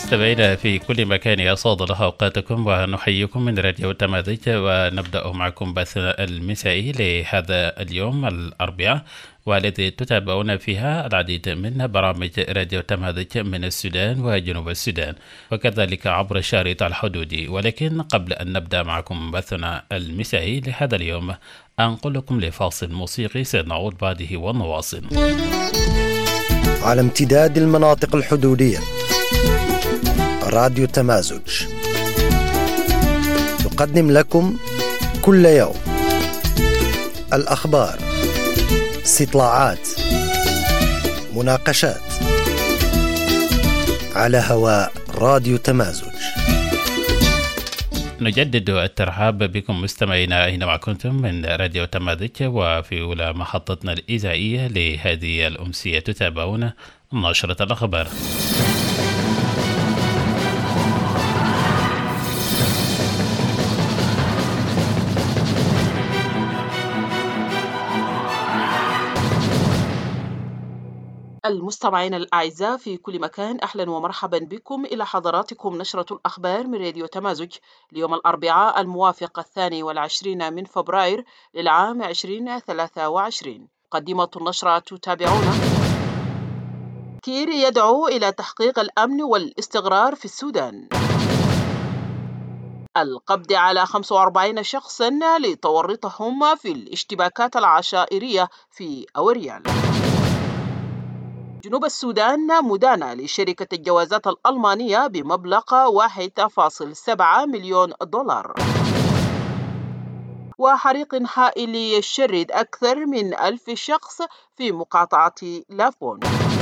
مستمعينا في كل مكان أسعد الله أوقاتكم ونحييكم من راديو تمازيج، ونبدأ معكم بثنا المسائي لهذا اليوم الأربعاء، والذي تتابعون فيها العديد من برامج راديو تمازيج من السودان وجنوب السودان، وكذلك عبر الشريط الحدودي. ولكن قبل أن نبدأ معكم بثنا المسائي لهذا اليوم أنقل لكم لفاصل موسيقي سنعود بعده ونواصل. على امتداد المناطق الحدودية، راديو تمازج تقدم لكم كل يوم الأخبار، استطلاعات، مناقشات على هواء راديو تمازج. نجدد الترحاب بكم مستمعينا أينما كنتم من راديو تمازج، وفي أولى محطتنا الإذاعية لهذه الأمسية تتابعون نشرة الأخبار. المستمعين الأعزاء في كل مكان، أهلا ومرحبا بكم إلى حضراتكم نشرة الأخبار من راديو تمازج ليوم الأربعاء الموافق 22 من فبراير للعام 2023. مقدمة النشرة تتابعون: كير يدعو إلى تحقيق الأمن والاستقرار في السودان. القبض على 45 شخصا لتورطهم في الاشتباكات العشائرية في أوريال. جنوب السودان مدانة لشركة الجوازات الألمانية بمبلغ 1.7 مليون دولار. وحريق هائل يشرد أكثر من 1000 شخص في مقاطعة لافون.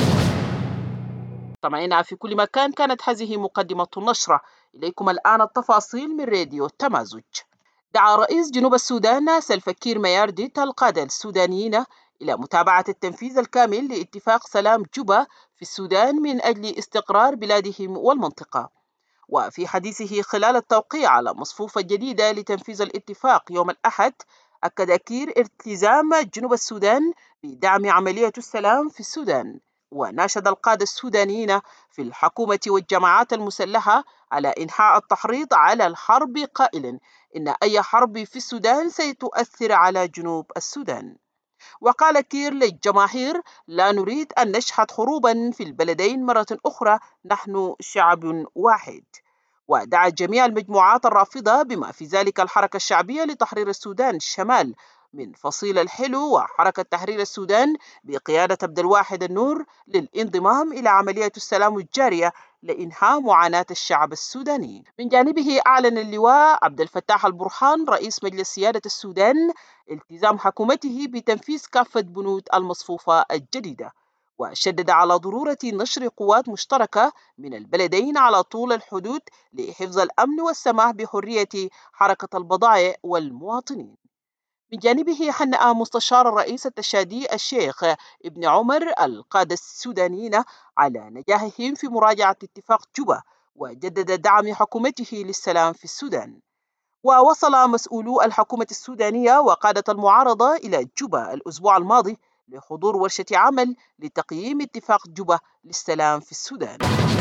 سمعنا في كل مكان، كانت هذه مقدمة النشرة. إليكم الآن التفاصيل من راديو تمازج. دعا رئيس جنوب السودان سلفا كير ميارديت القادة السودانيين إلى متابعة التنفيذ الكامل لاتفاق سلام جوبا في السودان من أجل استقرار بلادهم والمنطقة. وفي حديثه خلال التوقيع على مصفوفة جديدة لتنفيذ الاتفاق يوم الأحد، أكد كير التزام جنوب السودان بدعم عملية السلام في السودان، وناشد القادة السودانيين في الحكومة والجماعات المسلحة على إنهاء التحريض على الحرب، قائلا إن أي حرب في السودان ستؤثر على جنوب السودان. وقال كير للجماهير: لا نريد أن نشهد حروبا في البلدين مرة أخرى، نحن شعب واحد. ودعا جميع المجموعات الرافضة بما في ذلك الحركة الشعبية لتحرير السودان الشمال من فصيل الحلو وحركة تحرير السودان بقيادة عبد الواحد النور للانضمام إلى عملية السلام الجارية لإنهاء معاناة الشعب السوداني. من جانبه أعلن اللواء عبد الفتاح البرهان رئيس مجلس سيادة السودان التزام حكومته بتنفيذ كافة بنود المصفوفة الجديدة، وشدد على ضرورة نشر قوات مشتركة من البلدين على طول الحدود لحفظ الأمن والسماح بحرية حركة البضائع والمواطنين. من جانبه هنأ مستشار الرئيس التشادي الشيخ ابن عمر القادة السودانيين على نجاحهم في مراجعة اتفاق جوبا، وجدد دعم حكومته للسلام في السودان. ووصل مسؤولو الحكومة السودانية وقادة المعارضة إلى جوبا الأسبوع الماضي لحضور ورشة عمل لتقييم اتفاق جوبا للسلام في السودان.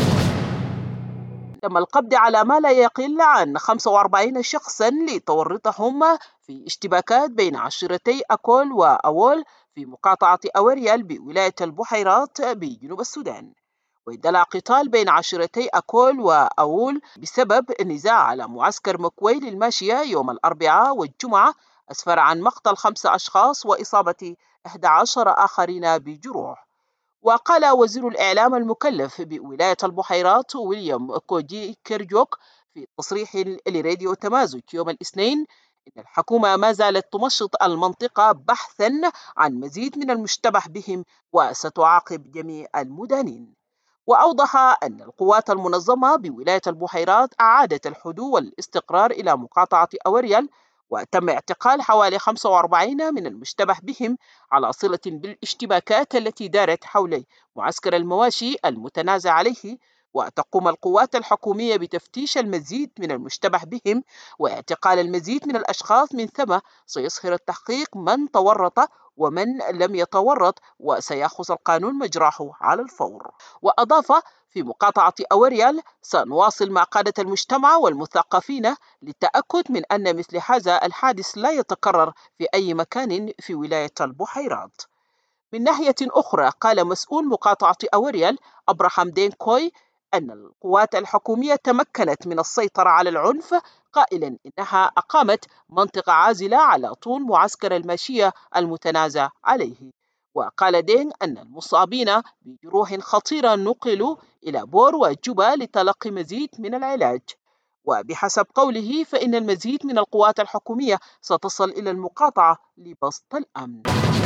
تم القبض على ما لا يقل عن 45 شخصا لتورطهم في اشتباكات بين عشيرتي أكول وأول في مقاطعة أوريال بولاية البحيرات بجنوب السودان. واندلع قتال بين عشيرتي أكول وأول بسبب النزاع على معسكر مكوي للماشية يوم الأربعاء والجمعة، أسفر عن مقتل 5 أشخاص وإصابة 11 آخرين بجروح. وقال وزير الإعلام المكلف بولاية البحيرات ويليام كودي كيرجوك في تصريح لراديو تمازج يوم الاثنين إن الحكومة ما زالت تمشط المنطقة بحثا عن مزيد من المشتبه بهم، وستعاقب جميع المدانين. وأوضح أن القوات المنظمة بولاية البحيرات أعادت الهدوء والاستقرار إلى مقاطعة أوريال، وتم اعتقال حوالي 45 من المشتبه بهم على صلة بالاشتباكات التي دارت حول معسكر المواشي المتنازع عليه، وتقوم القوات الحكومية بتفتيش المزيد من المشتبه بهم واعتقال المزيد من الأشخاص. من ثم سيظهر التحقيق من تورط ومن لم يتورط، وسيأخذ القانون مجراه على الفور. وأضاف: في مقاطعة أوريال سنواصل مع قادة المجتمع والمثقفين للتأكد من أن مثل هذا الحادث لا يتكرر في أي مكان في ولاية البحيرات. من ناحية أخرى، قال مسؤول مقاطعة أوريال أبراهام دينكوي أن القوات الحكومية تمكنت من السيطرة على العنف، قائلا إنها أقامت منطقة عازلة على طول معسكر الماشية المتنازع عليه. وقال دين أن المصابين بجروح خطيرة نقلوا إلى بور وجوبا لتلقي مزيد من العلاج. وبحسب قوله فإن المزيد من القوات الحكومية ستصل إلى المقاطعة لبسط الأمن.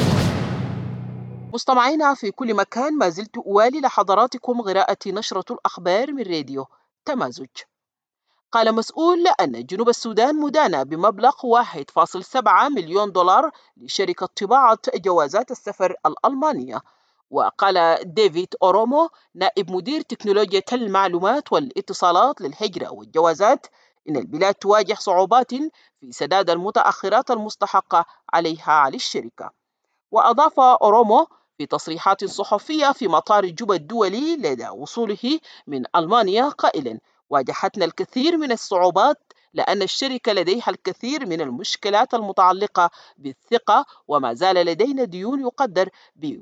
مستمعينا في كل مكان، ما زلت أوالي لحضراتكم قراءة نشرة الأخبار من راديو تمازج. قال مسؤول أن جنوب السودان مدان بمبلغ 1.7 مليون دولار لشركة طباعة جوازات السفر الألمانية. وقال ديفيد أورومو نائب مدير تكنولوجيا المعلومات والاتصالات للهجرة والجوازات إن البلاد تواجه صعوبات في سداد المتأخرات المستحقة عليها على الشركة. وأضاف أورومو في تصريحات صحفية في مطار جوبا الدولي لدى وصوله من ألمانيا قائلا: واجهتنا الكثير من الصعوبات لأن الشركة لديها الكثير من المشكلات المتعلقة بالثقة، وما زال لدينا ديون يقدر ب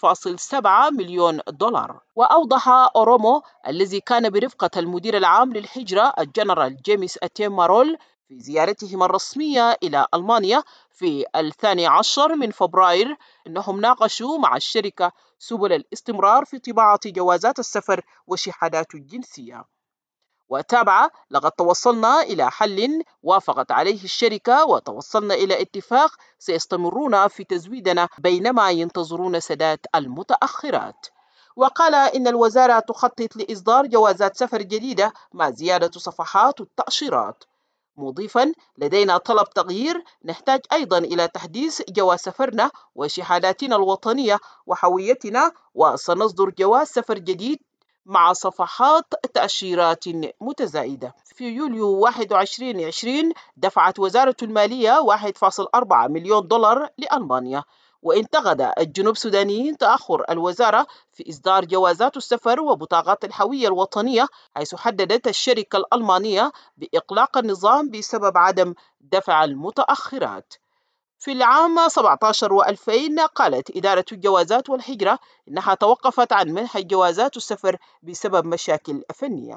1.7 مليون دولار. وأوضح أورومو الذي كان برفقة المدير العام للهجرة الجنرال جيمس أتيم مارول في زيارتهم الرسمية إلى ألمانيا في 12 من فبراير أنهم ناقشوا مع الشركة سبل الاستمرار في طباعة جوازات السفر وشهادات الجنسية. وتابع: لقد توصلنا إلى حل وافقت عليه الشركة، وتوصلنا إلى اتفاق سيستمرون في تزويدنا بينما ينتظرون سداد المتأخرات. وقال إن الوزارة تخطط لإصدار جوازات سفر جديدة مع زيادة صفحات التأشيرات، مضيفا: لدينا طلب تغيير، نحتاج أيضا إلى تحديث جواز سفرنا وشهاداتنا الوطنية وهويتنا، وسنصدر جواز سفر جديد مع صفحات تأشيرات متزايدة. في يوليو 2020 دفعت وزارة المالية 1.4 مليون دولار لألمانيا. وانتقد الجنوب سودانيين تأخر الوزارة في إصدار جوازات السفر وبطاقات الهوية الوطنية، حيث حددت الشركة الألمانية بإغلاق النظام بسبب عدم دفع المتأخرات. في العام 17 و2000 قالت إدارة الجوازات والهجرة إنها توقفت عن منح جوازات السفر بسبب مشاكل فنية.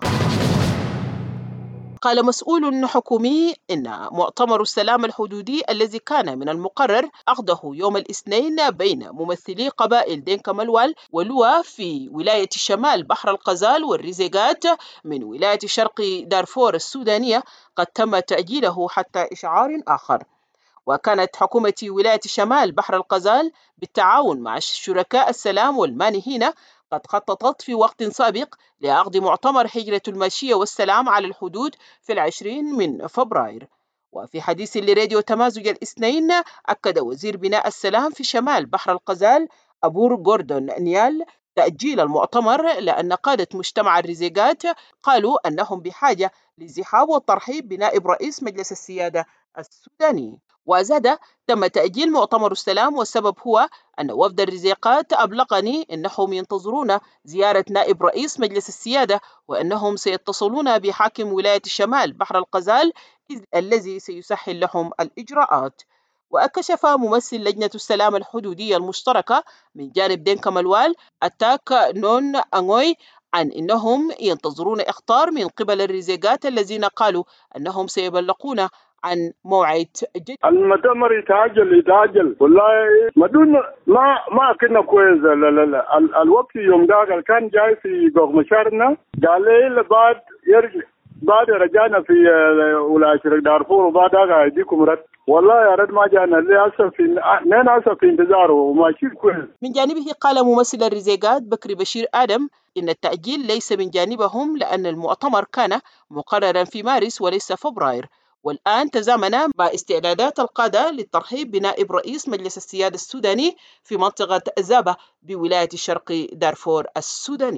قال مسؤول حكومي إن مؤتمر السلام الحدودي الذي كان من المقرر عقده يوم الاثنين بين ممثلي قبائل دينكا ملوال ولوا في ولاية شمال بحر الغزال والريزيغات من ولاية شرق دارفور السودانية قد تم تأجيله حتى إشعار آخر. وكانت حكومة ولاية شمال بحر الغزال بالتعاون مع شركاء السلام والمانحين قد خططت في وقت سابق لعقد مؤتمر هجرة الماشية والسلام على الحدود في 20 من فبراير. وفي حديث لراديو تمازج الاثنين، أكد وزير بناء السلام في شمال بحر الغزال أبور جوردون نيال تأجيل المؤتمر لأن قادة مجتمع الريزيغات قالوا أنهم بحاجة للزحام والترحيب بنائب رئيس مجلس السيادة السوداني. وزاد: تم تأجيل مؤتمر السلام والسبب هو أن وفد الرزيقات أبلغني أنهم ينتظرون زيارة نائب رئيس مجلس السيادة، وأنهم سيتصلون بحاكم ولاية شمال بحر الغزال الذي سيسهل لهم الإجراءات. وأكشف ممثل لجنة السلام الحدودية المشتركة من جانب دينكا ملوال أتاك نون أنغوي عن أنهم ينتظرون إخطار من قبل الرزيقات الذين قالوا أنهم سيبلغون عن موعد جديد. المؤتمر يتعجل والله مدون ما كنا كويس. الوقت يوم ده كان جاي في قوق مشارنا قال لي بعد رجعنا في ولاية دارفور وبعد هيديكم رد. والله يا رد ما جانا للأسف في انتظار وماشي كويس. من جانبه قال ممثل الرزيقات بكري بشير آدم إن التأجيل ليس من جانبهم لأن المؤتمر كان مقررا في مارس وليس فبراير، والآن تزامن مع استعدادات القادة للترحيب بنائب رئيس مجلس السيادة السوداني في منطقة زابة بولاية شرق دارفور السودانية.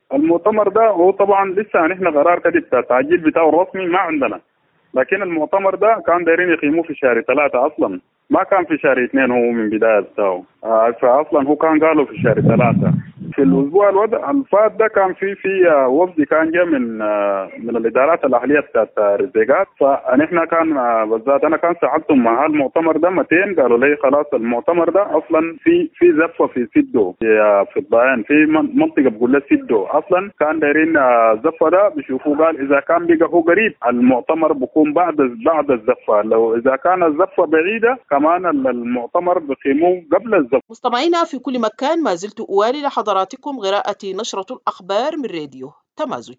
المؤتمر ده هو طبعا لسه نحن قرار كده التعجيل بتاعه الرسمي ما عندنا، لكن المؤتمر ده كان دايرين يقيموه في شهر 3 أصلا، ما كان في شهر 2 هو من بداية بتاعه. فأصلا هو كان قالوا في شهر 3. في الأسبوع الفات ده كان في وفد كان جاء من الإدارات الأهلية بتاعت رزيقات، فنحن كان بالذات أنا كان سألتهم مع المؤتمر ده متين، قالوا لي خلاص المؤتمر ده أصلا في زفة في سيدو في الضيان في منطقة بقول له سيدو، أصلا كان دايرين الزفة ده بيشوفوا، قال إذا كان بقى هو قريب المؤتمر بيكون بعد الزفة، لو إذا كان الزفة بعيدة كمان المؤتمر بيقيموه قبل الزفة. مستمعينا في كل مكان، ما زلت أوالي لحضراتكم قراءة نشرة الأخبار من راديو تمازج.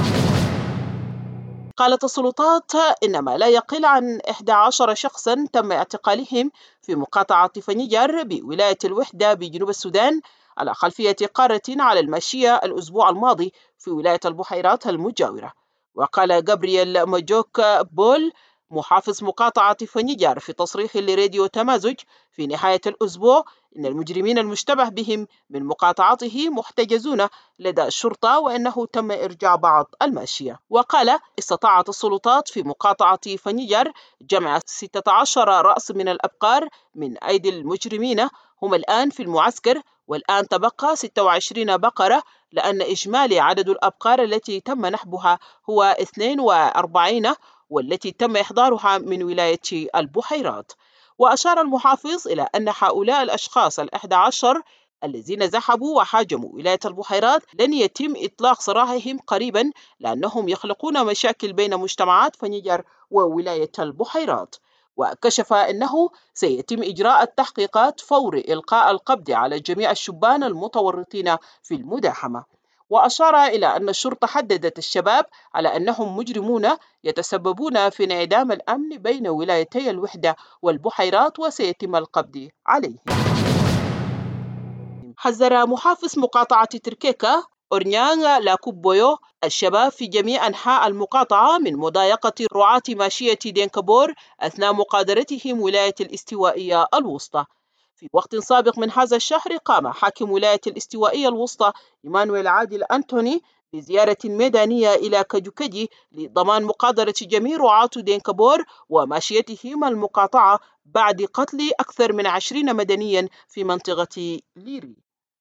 قالت السلطات إن ما لا يقل عن 11 شخصا تم اعتقالهم في مقاطعة فنيجر بولاية الوحدة بجنوب السودان على خلفية قارة على الماشية الأسبوع الماضي في ولاية البحيرات المجاورة. وقال جابرييل ماجوك بول محافظ مقاطعة فنيجر في تصريح لراديو تمازج في نهاية الأسبوع إن المجرمين المشتبه بهم من مقاطعته محتجزون لدى الشرطة، وأنه تم إرجاع بعض الماشية. وقال استطاعت السلطات في مقاطعة فنيجر جمع 16 رأس من الأبقار من أيدي المجرمين، هم الآن في المعسكر، والآن تبقى 26 بقرة، لأن إجمالي عدد الأبقار التي تم نحبها هو 42، والتي تم إحضارها من ولاية البحيرات. وأشار المحافظ إلى أن هؤلاء الأشخاص 11 الذين زحفوا وهاجموا ولاية البحيرات لن يتم إطلاق سراحهم قريبا، لأنهم يخلقون مشاكل بين مجتمعات فنيجر وولاية البحيرات. وكشف أنه سيتم إجراء التحقيقات فور إلقاء القبض على جميع الشبان المتورطين في المداهمة. وأشار إلى أن الشرطة حددت الشباب على أنهم مجرمون يتسببون في انعدام الأمن بين ولايتي الوحدة والبحيرات، وسيتم القبض عليهم. حذر محافظ مقاطعة تركيكا أورنيان لاكوبويو الشباب في جميع أنحاء المقاطعة من مضايقة رعاة ماشية دينكبور أثناء مقادرتهم ولاية الاستوائية الوسطى. في وقت سابق من هذا الشهر قام حاكم ولاية الاستوائية الوسطى إيمانويل عادل أنتوني بزيارة ميدانية إلى كجوكجي لضمان مقادرة جميع رعاة دينكبور وماشيتهم المقاطعة بعد قتل أكثر من 20 مدنيا في منطقة ليري.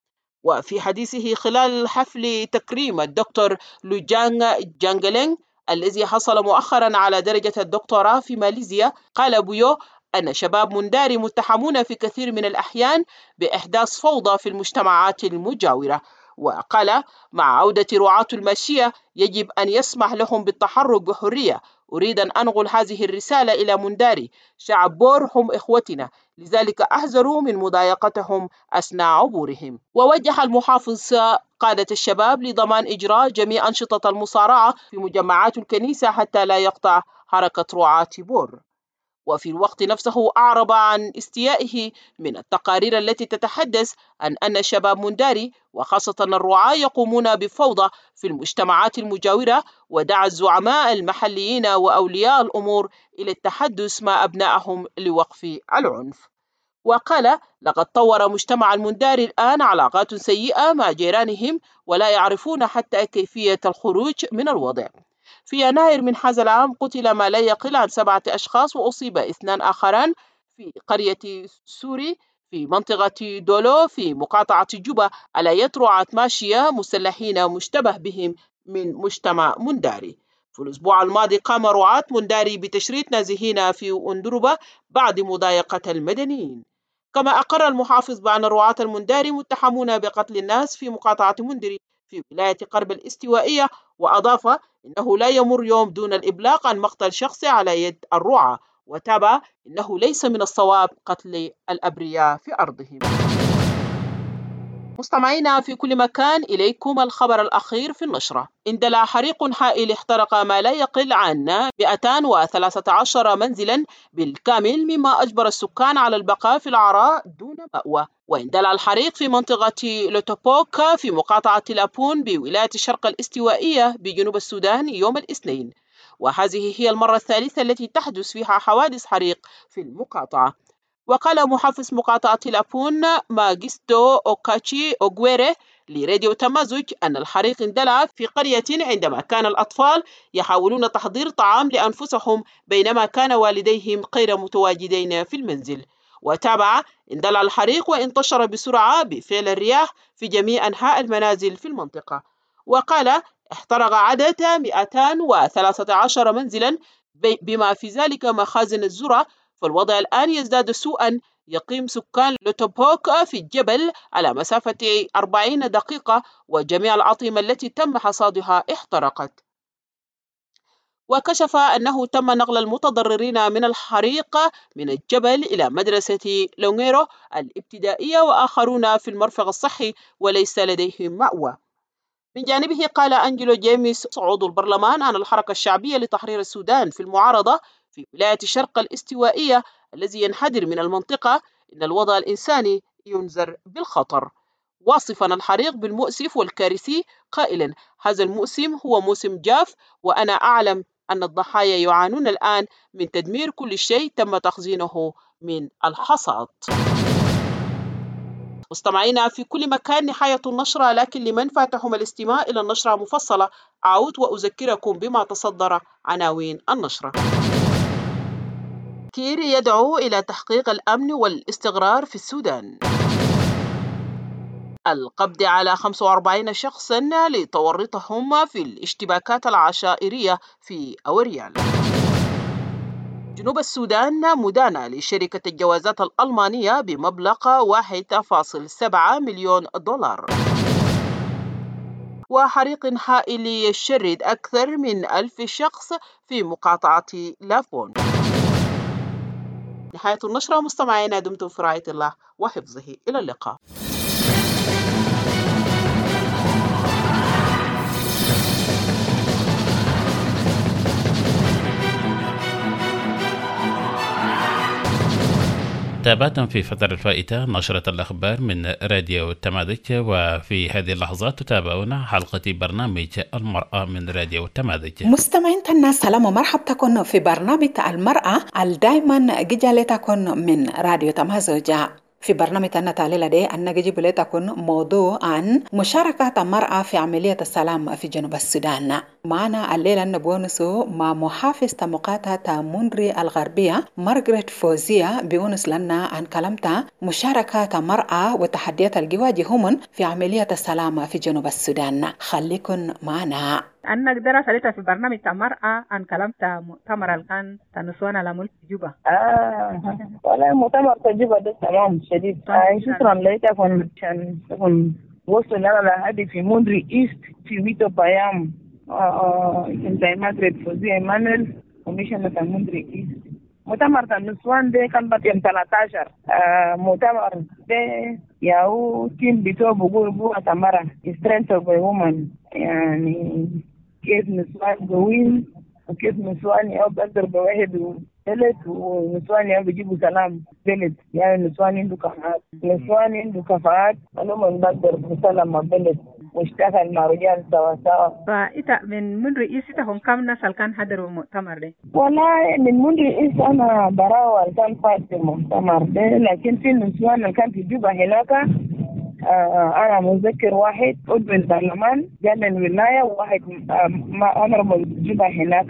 وفي حديثه خلال حفل تكريم الدكتور لوجانغ جانجلينغ الذي حصل مؤخرا على درجة الدكتوراه في ماليزيا، قال بويو أن شباب منداري متهمون في كثير من الأحيان بإحداث فوضى في المجتمعات المجاورة. وقال مع عودة رعاة الماشية يجب أن يسمح لهم بالتحرك بحرية. أريد أن أنقل هذه الرسالة إلى منداري، شعب بور هم إخوتنا، لذلك أحذروا من مضايقتهم أثناء عبورهم. ووجه المحافظ قادة الشباب لضمان إجراء جميع أنشطة المصارعة في مجمعات الكنيسة حتى لا يقطع حركة رعاة بور. وفي الوقت نفسه أعرب عن استيائه من التقارير التي تتحدث عن أن شباب منداري وخاصة الرعاة يقومون بفوضى في المجتمعات المجاورة، ودعا الزعماء المحليين وأولياء الأمور إلى التحدث مع أبنائهم لوقف العنف. وقال لقد طور مجتمع المنداري الآن علاقات سيئة مع جيرانهم ولا يعرفون حتى كيفية الخروج من الوضع. في يناير من هذا العام قتل ما لا يقل عن 7 أشخاص وأصيب 2 آخران في قرية سوري في منطقة دولو في مقاطعة جوبا على يد رعاة ماشية مسلحين مشتبه بهم من مجتمع منداري. في الأسبوع الماضي قام رعاة منداري بتشريد نازحين في أندربة بعد مضايقة المدنيين. كما أقر المحافظ بأن رعاة المنداري متهمون بقتل الناس في مقاطعة مندري في ولاية قرب الاستوائية، وأضاف إنه لا يمر يوم دون الإبلاغ عن مقتل شخص على يد الرعاة، وتابع إنه ليس من الصواب قتل الأبرياء في أرضهم. مستمعينا في كل مكان، إليكم الخبر الأخير في النشرة. اندلع حريق هائل احترق ما لا يقل عن 213 منزلا بالكامل، مما أجبر السكان على البقاء في العراء دون مأوى. واندلع الحريق في منطقة لوتوبوك في مقاطعة لابون بولاية الشرق الاستوائية بجنوب السودان يوم الاثنين، وهذه هي المرة الثالثة التي تحدث فيها حوادث حريق في المقاطعة. وقال محافظ مقاطعة لابون ماجستو أوكاتشي أوغويري لراديو تمازج أن الحريق اندلع في قرية عندما كان الأطفال يحاولون تحضير طعام لأنفسهم بينما كان والديهم غير متواجدين في المنزل. وتابع: اندلع الحريق وانتشر بسرعة بفعل الرياح في جميع أنحاء المنازل في المنطقة. وقال: احترق عدد 213 منزلا بما في ذلك مخازن الذرة، فالوضع الآن يزداد سوءا. يقيم سكان لوتوبوك في الجبل على مسافة 40 دقيقة وجميع الأطعمة التي تم حصادها احترقت. وكشف أنه تم نقل المتضررين من الحريق من الجبل إلى مدرسة لونغيرو الابتدائية وآخرون في المرفق الصحي وليس لديهم مأوى. من جانبه قال أنجلو جيمس عضو البرلمان عن الحركة الشعبية لتحرير السودان في المعارضة في ولاية الشرق الاستوائية الذي ينحدر من المنطقة إن الوضع الإنساني ينذر بالخطر، واصفا الحريق بالمؤسف والكارثي قائلا: هذا الموسم هو موسم جاف وأنا أعلم أن الضحايا يعانون الآن من تدمير كل شيء تم تخزينه من الحصاد. مستمعينا في كل مكان، نهاية النشرة، لكن لمن فاتهم الاستماع إلى النشرة مفصلة أعود وأذكركم بما تصدر عناوين النشرة. كير يدعو إلى تحقيق الأمن والاستقرار في السودان. القبض على 45 شخصا لتورطهم في الاشتباكات العشائرية في أوريال. جنوب السودان مدانة لشركة الجوازات الألمانية بمبلغ 1.7 مليون دولار. وحريق هائل يشرد أكثر من 1000 شخص في مقاطعة لابون. نهاية النشرة. مستمعينا دمتم في رعاية الله وحفظه. إلى اللقاء. تابعتم في فترة الفائتة نشرة الأخبار من راديو تمازج، وفي هذه اللحظات تتابعون حلقة برنامج المرأة من راديو تمازج. مستمعين الناس، سلام ومرحبا في برنامج المرأة الدائما جالتكم من راديو تمازج. في برنامج النتالي لدي أن نجيب لكم موضوع عن مشاركة المرأة في عملية السلام في جنوب السودان. معنا الليلة نبونسو مع محافظ مقاطعة مونري الغربية مارغريت فوزية بيونس لنا عن كلامتها مشاركة المرأة وتحديات الجواجهمن في عملية السلام في جنوب السودان. خليكم معنا. أنا قدرت أسألتها في برنامج المرأة عن كلامتها مؤتمر الآن تنسوان على ملك جوبا. والله مؤتمر جوبا ده تمام شديد. شكرا لكم عشان وصلنا لهذه في مونري إيست في ويتو بايام. كنت مارغريت فوزية إيمانويل كوميشنر مونري إيست. مؤتمر النسوان ده كان يوم 13. مؤتمر ده ياو تيم بتوع بقول تمرة strength of a woman، يعني كيف نسوان قوين وكيف نسوان يقدر بواحد بلد ونسوان بيجيبوا سلام بلد. يعني نسوان عنده كفاءات، نسوان عنده كفاءات ولما نقدر نسلم مع بلد واشتغل مع رجال سوا سوا. فإنت من رئيس هم كم ناس كان حضروا المؤتمر ده؟ والله من رئيس أنا براوة كان فات في المؤتمر ده، لكن في النسوان اللي كان في جوبا هناك أنا مذكر واحد عضو البرلمان جاء من الولاية، وواحد أمر جوبا هناك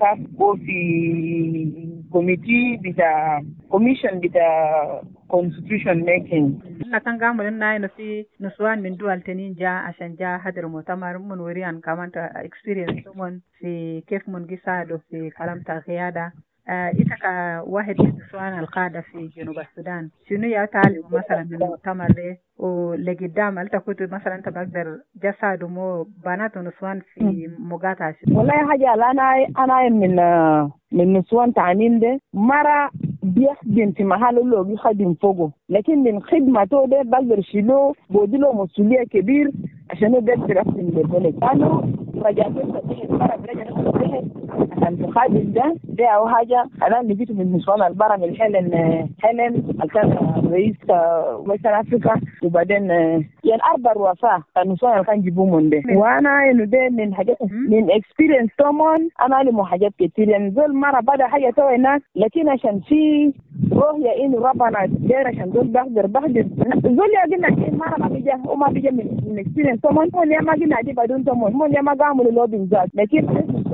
وفي كوميتي بتاع كوميشن بتاع constitution making. كان قاموا لنا إنه في نسوان من دول تانيين جاء عشان جاء حضروا مؤتمر من وريان كمان experience من في كيف من قصادوا في كلام القيادة. إذا كواحد من نسوان القادة في جنوب السودان شنو يتعلم مثلا من المؤتمر ده ولقدام؟ هل تكون مثلا أنت بقدر جسد مو بنات ونسوان في مقاطعة؟ والله حاجة أنا من نسوان تعليم ده مرة بيخدم في محل له بيخدم فوقه، لكن من خدمته ده بقدر شيله بودي له مسؤولية كبير عشان يقدر يخدم بالبلد. أنا رجعت المرأة بلجنة تنتهي عشان تخادم ده أو حاجة. أنا اللي جيت من نسوان البرة من هيلين كان رئيس مثلا أفريقيا، وبعدين يعني 4 رؤساء النسوان اللي كان جيبوهم من ده. وأنا إنه ده من حاجات من experience طبعا أنا أعلم حاجات كتير. يعني زول مرة بدأ حاجة توي ناس، لكن عشان في رؤية إنه ربنا داير عشان زول بقدر زول يقولنا إيه مرة ما بيجي وما بيجي من experience طبعا. مولي ما جينا عدي بعدين طبعا مولي ما قاموا للوبين ذات، لكن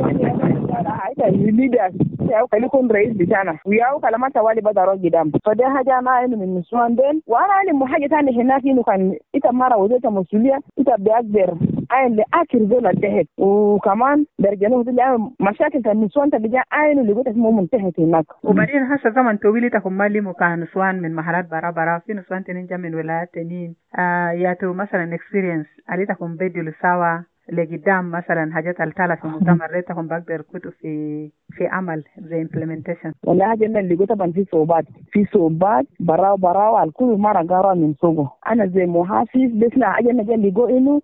الليدر ياو كلكم رئيس بتاعنا وياو كلمات توالي بدروا قدام. فده حاجة أنا إنه من نسوان دين. وأنا أعلم حاجة ثانية هناك إنه كان إذا مرة وزيت مسؤولية إذا بيقدر عين لآخر زول الدهب، وكمان برجعوا تلاقي مشاكل النسوان تبجع عين اللي قلت اسمه منتهى هناك. وبعدين هسه زمن طويل تكون مالي مكان نسوان من محلات برا في نسوان تنين من ولايات تنين ياتو مثلا experience علي تكون بديو لسوا لقدام مثلا حاجات التالة في مؤتمر تكون بقدر كتب في عمل زي implementation. والله حاجة اللي قلت طبعا في صوبات براو الكل مرة قارا من سوقه. أنا زي محافظ بسنا أجينا جا اللي قو إنه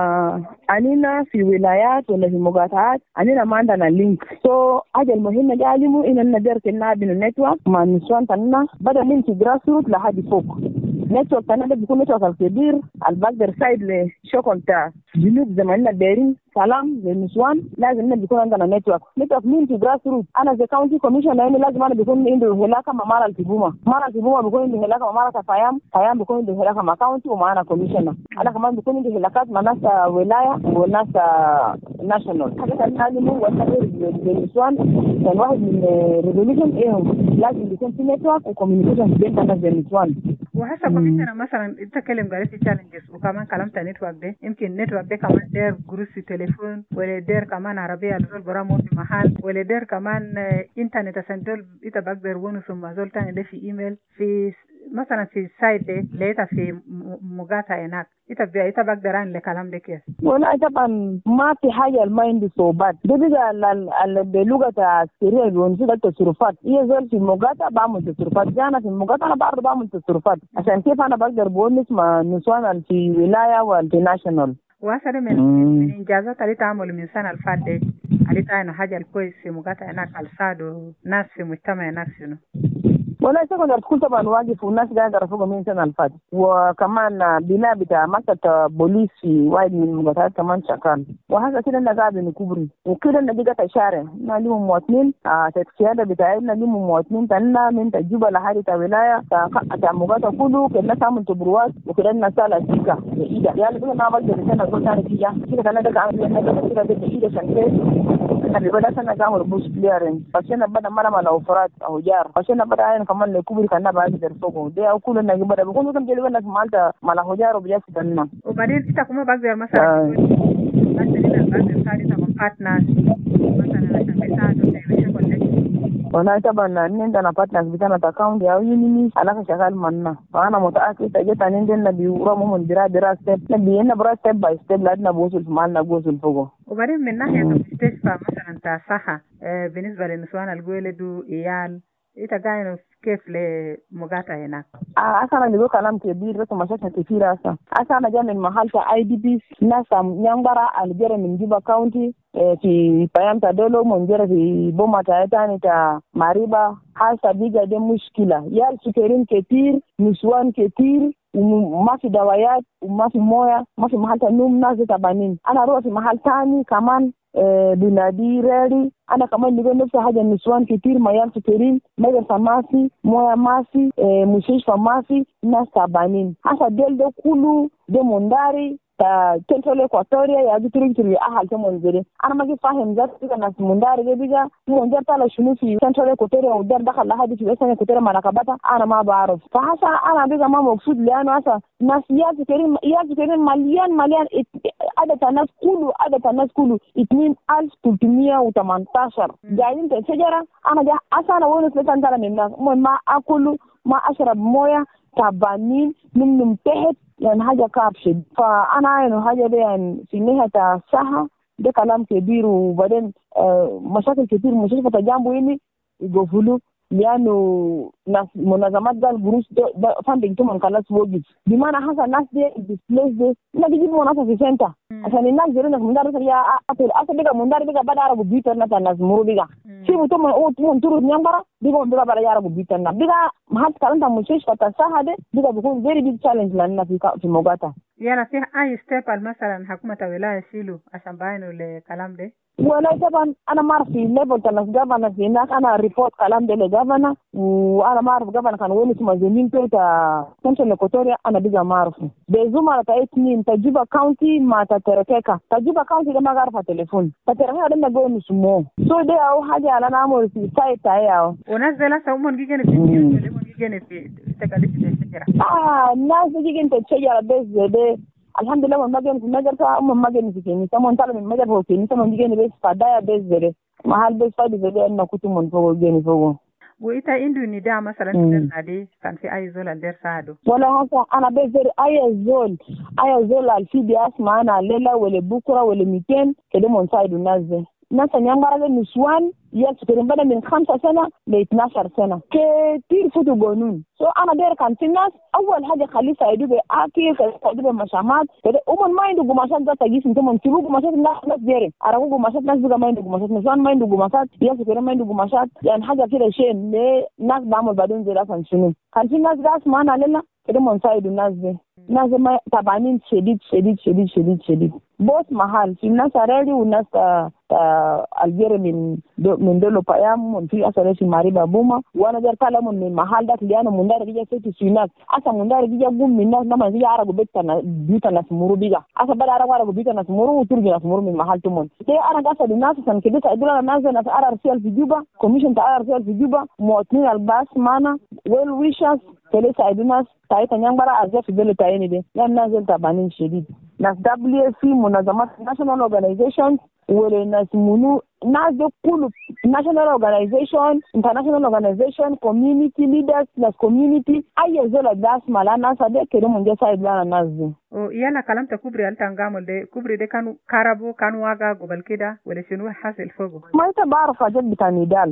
أنينا في ولايات ولا في مقاطعات أنينا ما عندنا لينك. أجل المهمة جالمو إن النجار كنا بين نتورك مع النسوان تنا بدأ من في جراسروت لحد فوق. نتورك تنا ده بيكون نتورك الكبير البقدر سايد لشغل تاع جنوب زماننا دايرين سلام للنسوان. لازم بيكون عندنا نتورك مين في جراسروت. أنا زي كاونتي كوميشن لازم أنا بيكون عنده هلاكة مع مارا التبومة بيكون عنده هلاكة مع مارا فيام بيكون عنده هلاكة مع كاونتي ومعنا كوميشن. أنا كمان بيكون عنده هلاكات مع ناس ولاية وناس ناشونال. حاجة ثانية هو النسوان كان واحد من ريزوليوشن لازم بيكون في نتورك وكوميونيكيشن بين الناس النسوان. وهسه كوميشن مثلا تتكلم قال في تشالنجز وكمان كلمت نتورك ده يمكن النتورك ده كمان دير جروس في تليفون ولا دير كمان عربية لزول برامو في محل ولا دير كمان انترنت سنتول إذا بقدر ونو ثم زول تاني ده في إيميل في مثلا في السايت ده لقيتها في مقاطعة هناك إذا بقدر عن الكلام ده كيف؟ ولا طبعا ما في حاجة ما عندي صوبات ده بقى بلغة عسكرية بيونسوا التصرفات. هي زول في مقاطعة بعمل تصرفات، جانا في مقاطعة أنا برضه بعمل تصرفات. عشان كيف أنا بقدر بونس مع نسوان في ولاية والفي ناشونال. وأسر من إنجازات اللي تعمل من سنة الفاتة اللي تعمل حاجة الكويس في مقاطعة هناك الصادو ناس في مجتمع هناك شنو؟ ولا سكندر سكول طبعا واقف والناس قاعدة رفوقه من سنة الفاتة. وكمان بناء بتاع مكتب بوليس في واحد من المقاطعات كمان شغال. وهذا كده أنا قاعد نكبري وكده نجيت إشارة نليم مواطنين السيادة بتاعنا نليم مواطنين تنا من تجيب لحد ولاية تاع مقاطعة كله كنا تعمل تبروات وكده نسال سيكا إيدا يعني كده نعمل جلسنا زول تاني فيها كده كنا ده كعمل كده إيدا شنكيس أنا ببدأ سنة كعمل بوش كليرين عشان بدأ مرة لوفرات أو جار عشان بدأ كمان لكبري كنا بعد درسوكو ده كل الناس بدأ بيكونوا كم جلوا الناس مالتا ماله جار وبيجي تنا. وبعدين إنت كم بقدر مثلا بقدر ساعد تكون بارتنرز مثلا عشان تساعدوا في شغل. والله طبعا عندنا بارتنرز بتاعنا تاكاونت أو ينمي أنا شغال منا فأنا متأكد تجت عندنا بيورموا من درا ستيب نبينا برا ستيب باي ستيب لأننا بوصل في مالنا بوصل فوقه. وبعدين من ناحية المستشفى مثلا تاصحة بالنسبة للنسوان الجولدو إيال إنت قاعد كيف لمقاطعة هناك؟ أنا اللي بقول كلام كبير بس مشاكل كثيرة أنا جاي من محل IDPs ناس نيانبرا الجيرة من جيبا كاونتي في بيام تدولو منجرة في بوما تايتاني تا ماريبا حاسة بيجا دي مشكلة يال سكرين كتير نسوان كتير وما في دوايات وما في موية ما في محل تنوم ناس تبانين. أنا أروح في محل تاني كمان بنادي ريري أنا كمان نقول نفس حاجة نسوان كتير ميال سكرين مدرسة ماسي موية ماسي مستشفى ماسي ناس تبانين. حاسة ديل ده كله ده منداري تنتولي إكواتوريا يا تري أهل تمنزري. أنا ما جي فاهم ذات كذا ناس منداري ده بيجا منجر تلا شنو في تنتولي إكواتوريا ودار دخل لحد في بس إكواتوريا ما نكبتها أنا ما بعرف. فحاسة أنا بيجا ما مقصود لأنه هسا ناس يا تكرين مليان عدد الناس كله 2318 جايين تشجرة. أنا جا أنا وين سلطان ترى من ما أكله ما أشرب موية تعبانين من تحت يعني حاجة كابشد. فأنا إنه حاجة دي يعني في نهاية الساحة ده كلام كبير. وبعدين مشاكل كتير مستشفى تجامبو إني يقفلوا لأنه ناس منظمات قال جروس ده فاندنج تومن خلاص وقف بمعنى حسن الناس دي الديسبليس دي ما بيجيبوا ناس في سنتر عشان الناس جرينا مندار يا أصل بيجا مندار بيجا بدأ يعرفوا بيتنا الناس مرو بيجا في بتوم تورو نيامبرا بيجا بدأ يعرفوا بيتنا بيجا ما حد كلام تام مستشفى تساها ده بيجا بيكون very big challenge لنا في موجاتها. يعني في أي step مثلا حكومة ولاية شيلو عشان باينوا الكلام ده؟ ولا طبعا انا ما اعرف في ليفل تاع الجفرنس هناك انا ريبورت كلام ده للجفرنس وانا ما اعرف جفرنس كان وين اسمه زميل بتاع سنترال اكواتوريا انا بيجا ما اعرفه بزوما تاعتني تجيبا كاونتي ما تتركك تجيبا كاونتي ده ما اعرف التليفون تتركك ده ما جوه اسمه سو ده او حاجه على نعمل في سايت تاعي ونزل سومن جيجن في ليمون جيجن في تكاليف الشجره الناس جيجن تشجر بس ده الحمد لله ما جاني في المجر ما جاني في كيني سمون طالع من المجر فوق كيني سمون جاني بس فدايا بس زي ما هل بس فادي زي انه كنت من فوق جاني فوق وإتا عنده نداء مثلا في دي كان في أي زول اللي ساعده ولا هسه أنا بزر أي زول الفي بي أسمع أنا ليلة ولا بكرة ولا 200 كده منساعد الناس دي ناس ينبغي النسوان يسكرين بدأ من 5 سنة ل 12 سنة كتير فتوا قانون أنا داير كان في الناس أول حاجة خليه ساعدوا بأكل ساعدوا بمشامات كده أمم ما عنده قماشات ده تجيس أنتم تجيبوا قماشات ناس دايرين أراكوا قماشات ناس بقى ما عنده قماشات نسوان ما عنده قماشات يسكرين ما عنده قماشات يعني حاجة كده شيء لناس بعمل بعدين زي راسن شنو كان في ناس قاعد معنا لنا كده منساعد الناس دي ناس ما تابعين شديد بوس محل في ناس رادي والناس الجير من دولو بيام وفي أسرة في ماريبا بوما وأنا جر كلام من محل ده اللي أنا مندار بيجا في سيناك أصلا مندار بيجا بوم من الناس لما بيجي عرقوا بيتنا سمورو بيجا أصلا بدأ عرقوا بيتنا سمورو وترجع سمورو من محل تمون كده أنا قصد الناس عشان كده سأدونا الناس ناس RRCL في جوبا كوميشن تاع RRCL في جوبا مواطنين الباس معنا ويل ويشرز كده سأدونا تاعتنا ينبرا أرجع في بلد تاعيني ده لأن نازل تابانين شديد ناس WFP منظمات national organizations والناس منو ناس دو كله national organization international organization community leaders ناس community أي زول داس مالا ناس ده كده من جالس يدلنا الناس دي. ويانا كلام تكبري أنت عمل ده كبري ده كانوا كاربو كانوا واقع قبل كده ولا شنو حاصل فوقه؟ ما أنت بعرف حاجات بتاع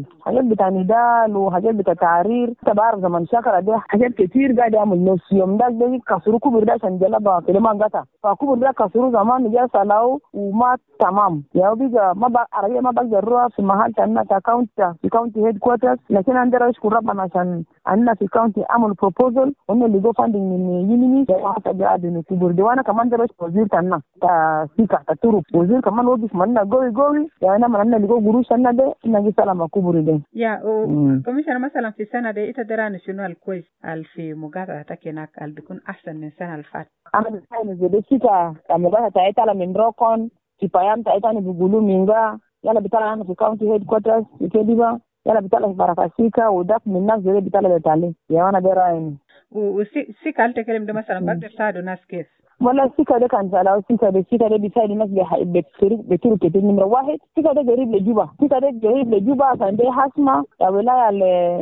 نضال وحاجات بتاع تعرير أنت بعرف زمان شكرا ده حاجات كتير قاعد يعمل نفس يوم ده كسروا كبر ده عشان جلبا كده ما قطع فكبر ده كسروا زمان جالس لاو وما تمام يا بيجا ما عربية ما بقدر في محل تاعنا في كاونتي هيد كوارترز لكن عندنا اشكر ربنا عشان عندنا في كاونتي عملوا بروبوزل قلنا اللي جو فاندنج من يونيمي حتى قاعد نكبر دي وانا كمان درست وزير تاعنا تاع سيكا تاع تورو وزير كمان وقف معنا قوي يعني انا اللي جو قروش لنا ده نجي سلام كبر ده يا كوميشن مثلا في السنه دي تدران شنو الكويس في مقاطعه هناك اللي بيكون احسن من السنه اللي فاتت انا بتاعي زي سيكا مقاطعه تاعتها من روكون في بايام تاعتها بيقولوا مينغا يلا بيطلع انا في كاونتي هيد كوارترز في كديبا يلا بيطلع في بركاسيكا وداك من الناس اللي بيطلع بتعلم يا انا براين وسيكا قلت كلام ده مثلا بقدر تساعدوا ناس كيف ولا السيكا ده كان سألوا السيكا ده بيساعد الناس بتطيروا كتير نمرة 1 السيكا ده قريب لجوبا عشان ده حاسمة تاع ولاية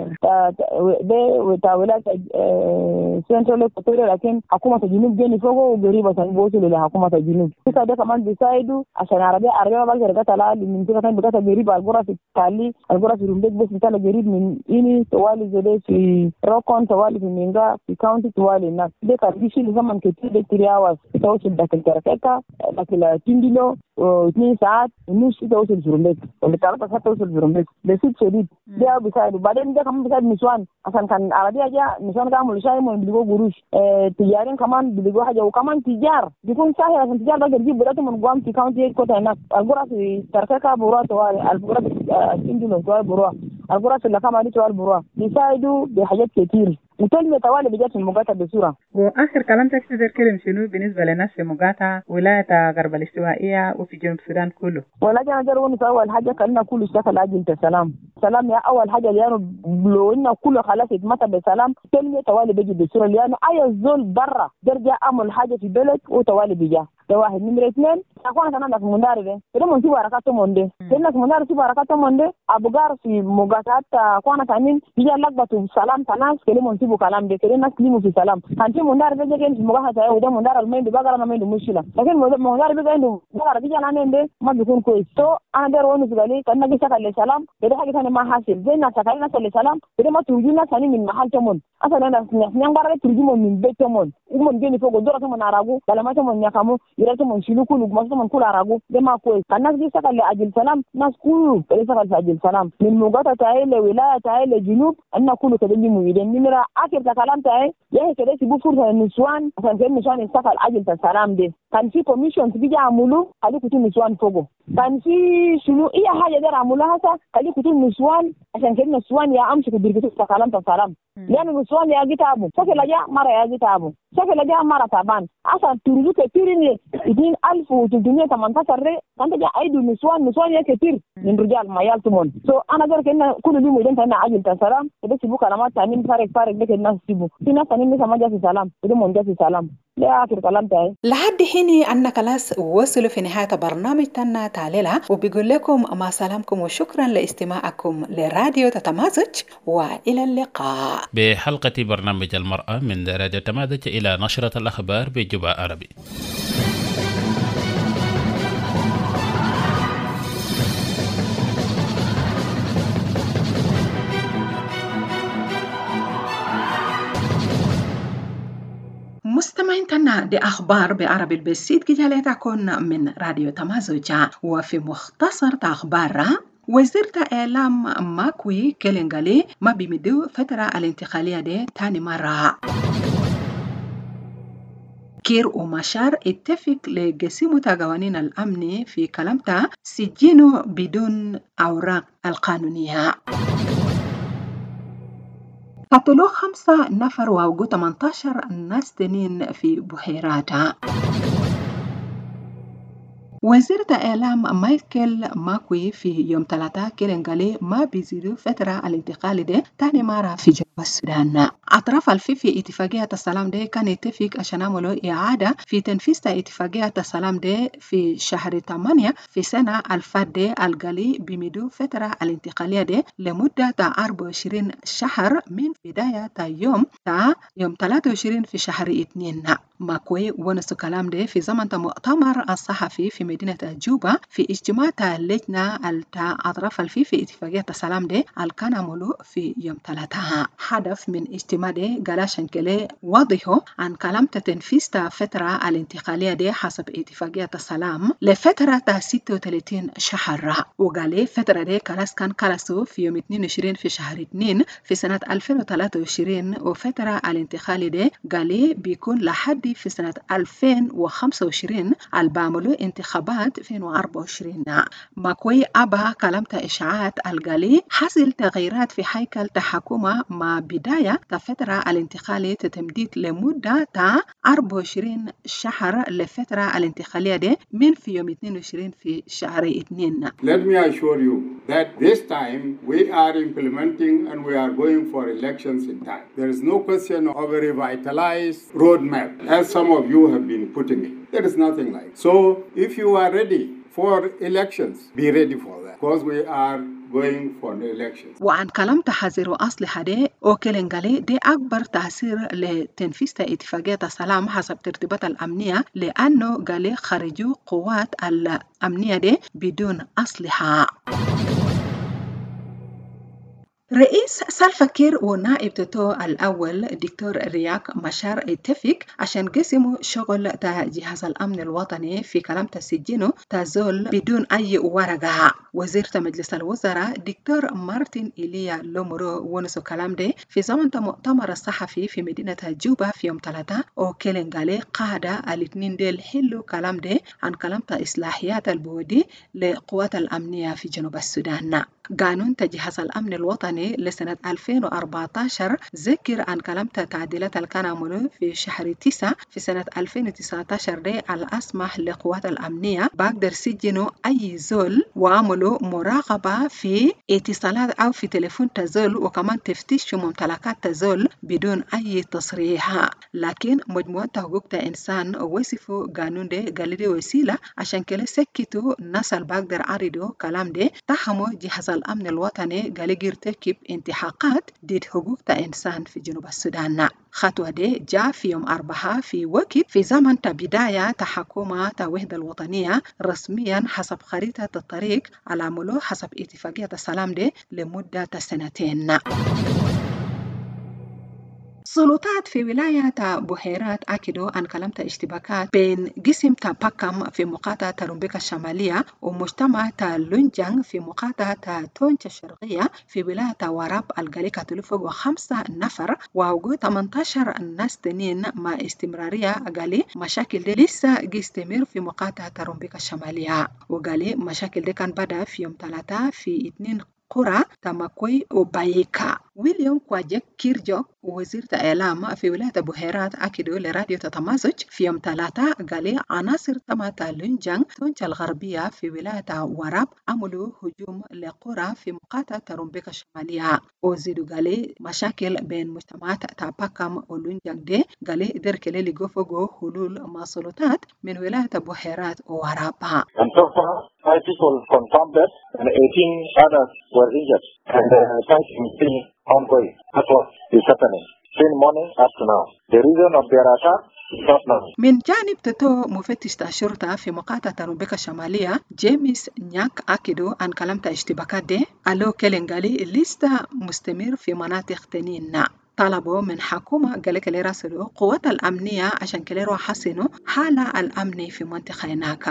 ده ولاية سنترال اكواتوريا لكن حكومة الجنوب جاني فوقه وقريبة عشان بوصلوا لحكومة الجنوب السيكا ده كمان بيساعدوا عشان عربية ما بقدر قتلها من سيكا كان بقتل قريبة القرى في التالي القرى في رومبيك بس بتاعها قريب من إني توالي زي في روكون توالي في مينغا في كاونتي توالي الناس ده كان بيشيل زمن كتير ده 3 hours توصل داخل كركاكا داخل تندلو و2 ساعات ونص توصل زرومبيك ولا 3 ساعات توصل زرومبيك ده سيد شديد ده بيساعدوا بعدين ده كمان بيساعد نسوان عشان كان عربية جاء نسوان كانوا شاي من بيلقوا قروش تجارين كمان بيلقوا حاجة وكمان تجار بيكون سهل عشان تجار بقدر يجيب بلاتهم من قوام في كاونتي هيد كوتا هناك القرى في كركاكا بروا توالي القرى في تندلو توالي بروا القرى في اللقامة دي توالي بروا بيساعدوا بحاجات كتير وكلمة توالي بجات في المقاطعة بسرعة. وآخر كلام تقدر كلام شنو بالنسبة لناس في مقاطعة ولاية غرب الاستوائية وفي جنوب السودان كله؟ ولا جانا جروني أول حاجة كلنا كله اشتغل أجل سلام يا أول حاجة لأنه لو إنه كله خلاص يتمتع بسلام كلمة توالي بيجي بسرعة لأنه أي زول برا درجة أعمل حاجة في بلد وتوالي بيجا. ده واحد نمرة 2 أكون أنا في مندار ده كده من سوى حركات monde كنا في مندار سوى حركات monde أبو جار في مقاطعات أكون كانين بيجا لقبة سلام تناس كده من يسيبوا كلام ده كده الناس يسلموا في سلام. كان في مدرب بيجي في مباحثة وده مدرب ما عنده بقرة ما عنده مشكلة، لكن مدرب بيجي عنده بقرة بيجي أنا عنده ما بيكون كويس. أنا داير وين سؤالي كان نجي سكر للسلام كده حاجة ثانية ما حاصل زي الناس سكر الناس للسلام كده ما ترجي الناس ثاني من محل تمون أصلا أنا نعبر ترجمهم من بيت تمون ومن جيني فوق الدورة تمون عراقو كلامات تمون يكمو يلا تمون شيلو كله ما تمون كل عراقو ده ما كويس. كان ناس دي سكر لأجل سلام ناس كله كده سكر لأجل سلام من مقاطعة تعيل ولاية تعيل جنوب أنا كله كده اللي موجودين نمرة آخر كلام تعيل يا كده سيبوا فرصة النسوان عشان كده النسوان يسكر أجل السلام ده. كان في كوميشن تيجي يعملوا خلي كتير نسوان فوقه. كان في شنو أي حاجة ده يعملوها هسا خلي كتير نسوان عشان كده النسوان يا أمشي كبير كلام السلام لأن النسوان يا جتابو شكل جاء مرة يا جتابو شكل جاء مرة تعبان أصلا تريدو كتير إن 2318 ري كان جاء أيدو نسوان يا كتير من رجال ما يالتمون. أنا قلت كأن كل يوم يدين تنا عجل السلام كده سيبوا كلامات تاني فارق ده الناس سيبوا في ناس تاني مثل ما جالس السلام كده من جالس السلام لا آخر كلام تاعي. لحد هنا أن خلاص وصلوا في نهاية برنامج تنا تعليلها وبيقول لكم مع سلامكم وشكرا لاستماعكم لراديو تتمازج وإلى اللقاء بحلقة برنامج المرأة من راديو تمازج إلى نشرة الأخبار بجبع عربي. مستمعين تنا دي أخبار بعربي البسيط جالي تكون من راديو تمازوجا. وفي مختصر أخبار وزيرة إعلام ماكوي كيلينغالي ما بيمدو فترة الانتقالية دي تاني مرة. كير ومشار اتفق لقسيم قوانين الأمن في كلامتا سجينه بدون أوراق القانونية. قتلوا 5 نفر ووقوا 18 ناس تانيين في بحيراتها. وزيرة إعلام مايكل ماكوي في يوم 3 كيلينغالي ما بيزيدوا فترة الانتقال ده تاني مرة في جنوب السودان. أطراف في اتفاقية السلام ده كان يتفق عشان يعملوا إعادة في تنفيذ اتفاقية السلام ده في شهر 8 في سنة الفات ده القالي بيمدوا فترة الانتقالية ده لمدة 24 شهر من بداية يوم 23 في شهر 2. ماكوي ونسوا كلام ده في زمن مؤتمر الصحفي في مدينة جوبا في اجتماع اللجنة أطراف في اتفاقية السلام ده كان عملوا في يوم 3. هدف من اجتماع ده قال شنكلي وضحوا عن كلام تنفيذ فترة الانتقالية ده حسب اتفاقية السلام لفترة 36 شهر. وقال فترة ده كان كلاسو في يوم 22 في شهر 2 في سنة 2023 وفترة الانتقالية ده قال بيكون لحد في سنة 2025 البعملوا انتخابات 2024. ماكوي أبا كلمت إشاعات القالي حصل تغييرات في هيكل تحكمه مع بداية فترة الانتقالية تمديد لمدة 24 شهر لفترة الانتقالية دي من في يوم 22 في شهر 2. Let me assure you that this time we are implementing and we are going for elections in time. There is no question of a revitalized roadmap as some of you have been putting it. There is nothing like it. So if you are ready for elections, be ready for that because we are going for the elections. وعن كلام تحذير أصلحة دي وكيلينغالي دي أكبر تأثير لتنفيذ اتفاقية السلام حسب ترتيبات الأمنية لأنه قال خرجوا قوات الأمنية دي بدون أسلحة. رئيس سلفا كير ونائب توتو الأول دكتور رياك مشار اتفق عشان قسموا شغل جهاز الأمن الوطني في كلام تسجينه تزول بدون أي ورقة. وزيرة مجلس الوزراء دكتور مارتن إيليا لومورو ونسو كلام ده في زمن مؤتمر الصحفي في مدينة جوبا في يوم 3 وكيلينغالي قادة الاثنين ديل حلو كلام ده عن كلام إصلاحيات البودي لقوات الأمنية في جنوب السودان. قانون تجهيز الأمن الوطني لسنة 2014 ذكر عن كلام تعديلات الكانامونو في شهر 9 في سنة 2019 دي الأسمح لقوات الأمنية بقدر سجنوا أي زول وعملوا مراقبة في اتصالات أو في تليفون تزول وكمان تفتيش في ممتلكات تزول بدون أي تصريح. لكن مجموعة حقوق الإنسان وصفوا قانون دي قال دي وسيلة عشان كلا سكتوا ناس بقدر عرضوا كلام دي تحموا جهاز الأمن الوطني قال جيرتك يرتكب انتهاكات ضد حقوق الإنسان في جنوب السودان. خطوة دي جاء في يوم 4 في وقت في زمن بداية حكومة الوحدة الوطنية رسميا حسب خريطة الطريق على عمله حسب اتفاقية السلام دي لمدة 2 سنين. سلطات في ولاية بحيرات أكدوا أن كلمة اشتباكات بين قسم باكام في مقاطعة رومبيكا الشمالية ومجتمع لونجانغ في مقاطعة تونجا الشرقية في ولاية وراب القليقة تلفق 5 نفر ووجود 18 ناس تانيين مع استمرارية. قالي مشاكل دي لسه يستمر في مقاطعة رومبيكا الشمالية، وقالي مشاكل دي كان بدأ في يوم 3 في 2 قرى تماكوي وبايكا. ويليام كواجيك كيرجوك وزير الإعلام في ولاية بحيرات أكدوا لراديو تمازج في يوم 3 قال عناصر تماتا لونجانغ تونجا الغربية في ولاية وراب عملوا هجوم لقرى في مقاطعة رومبيكا الشمالية. وزيدوا قال مشاكل بين مجتمعات تاباكام ولونجانغ دي قال درك اللي لقوا حلول مع سلطات من ولاية بحيرات وراب. Five people confirmed that and 18 others were injured and fighting is still ongoing. That's what is happening. Since morning up to now. The reason of their attack is not known. من جانب تتو مفتش الشرطة في مقاطعة رومبيكا الشمالية جيمس نياك أكدوا أن كلمة اشتباكات دي ألو كيلينغالي لسه مستمر في مناطق تانيين. طلبوا من حكومة قالك اللي راسلوا قوات الأمنية عشان كليروا حسنوا حالة الأمن في منطقة هناك.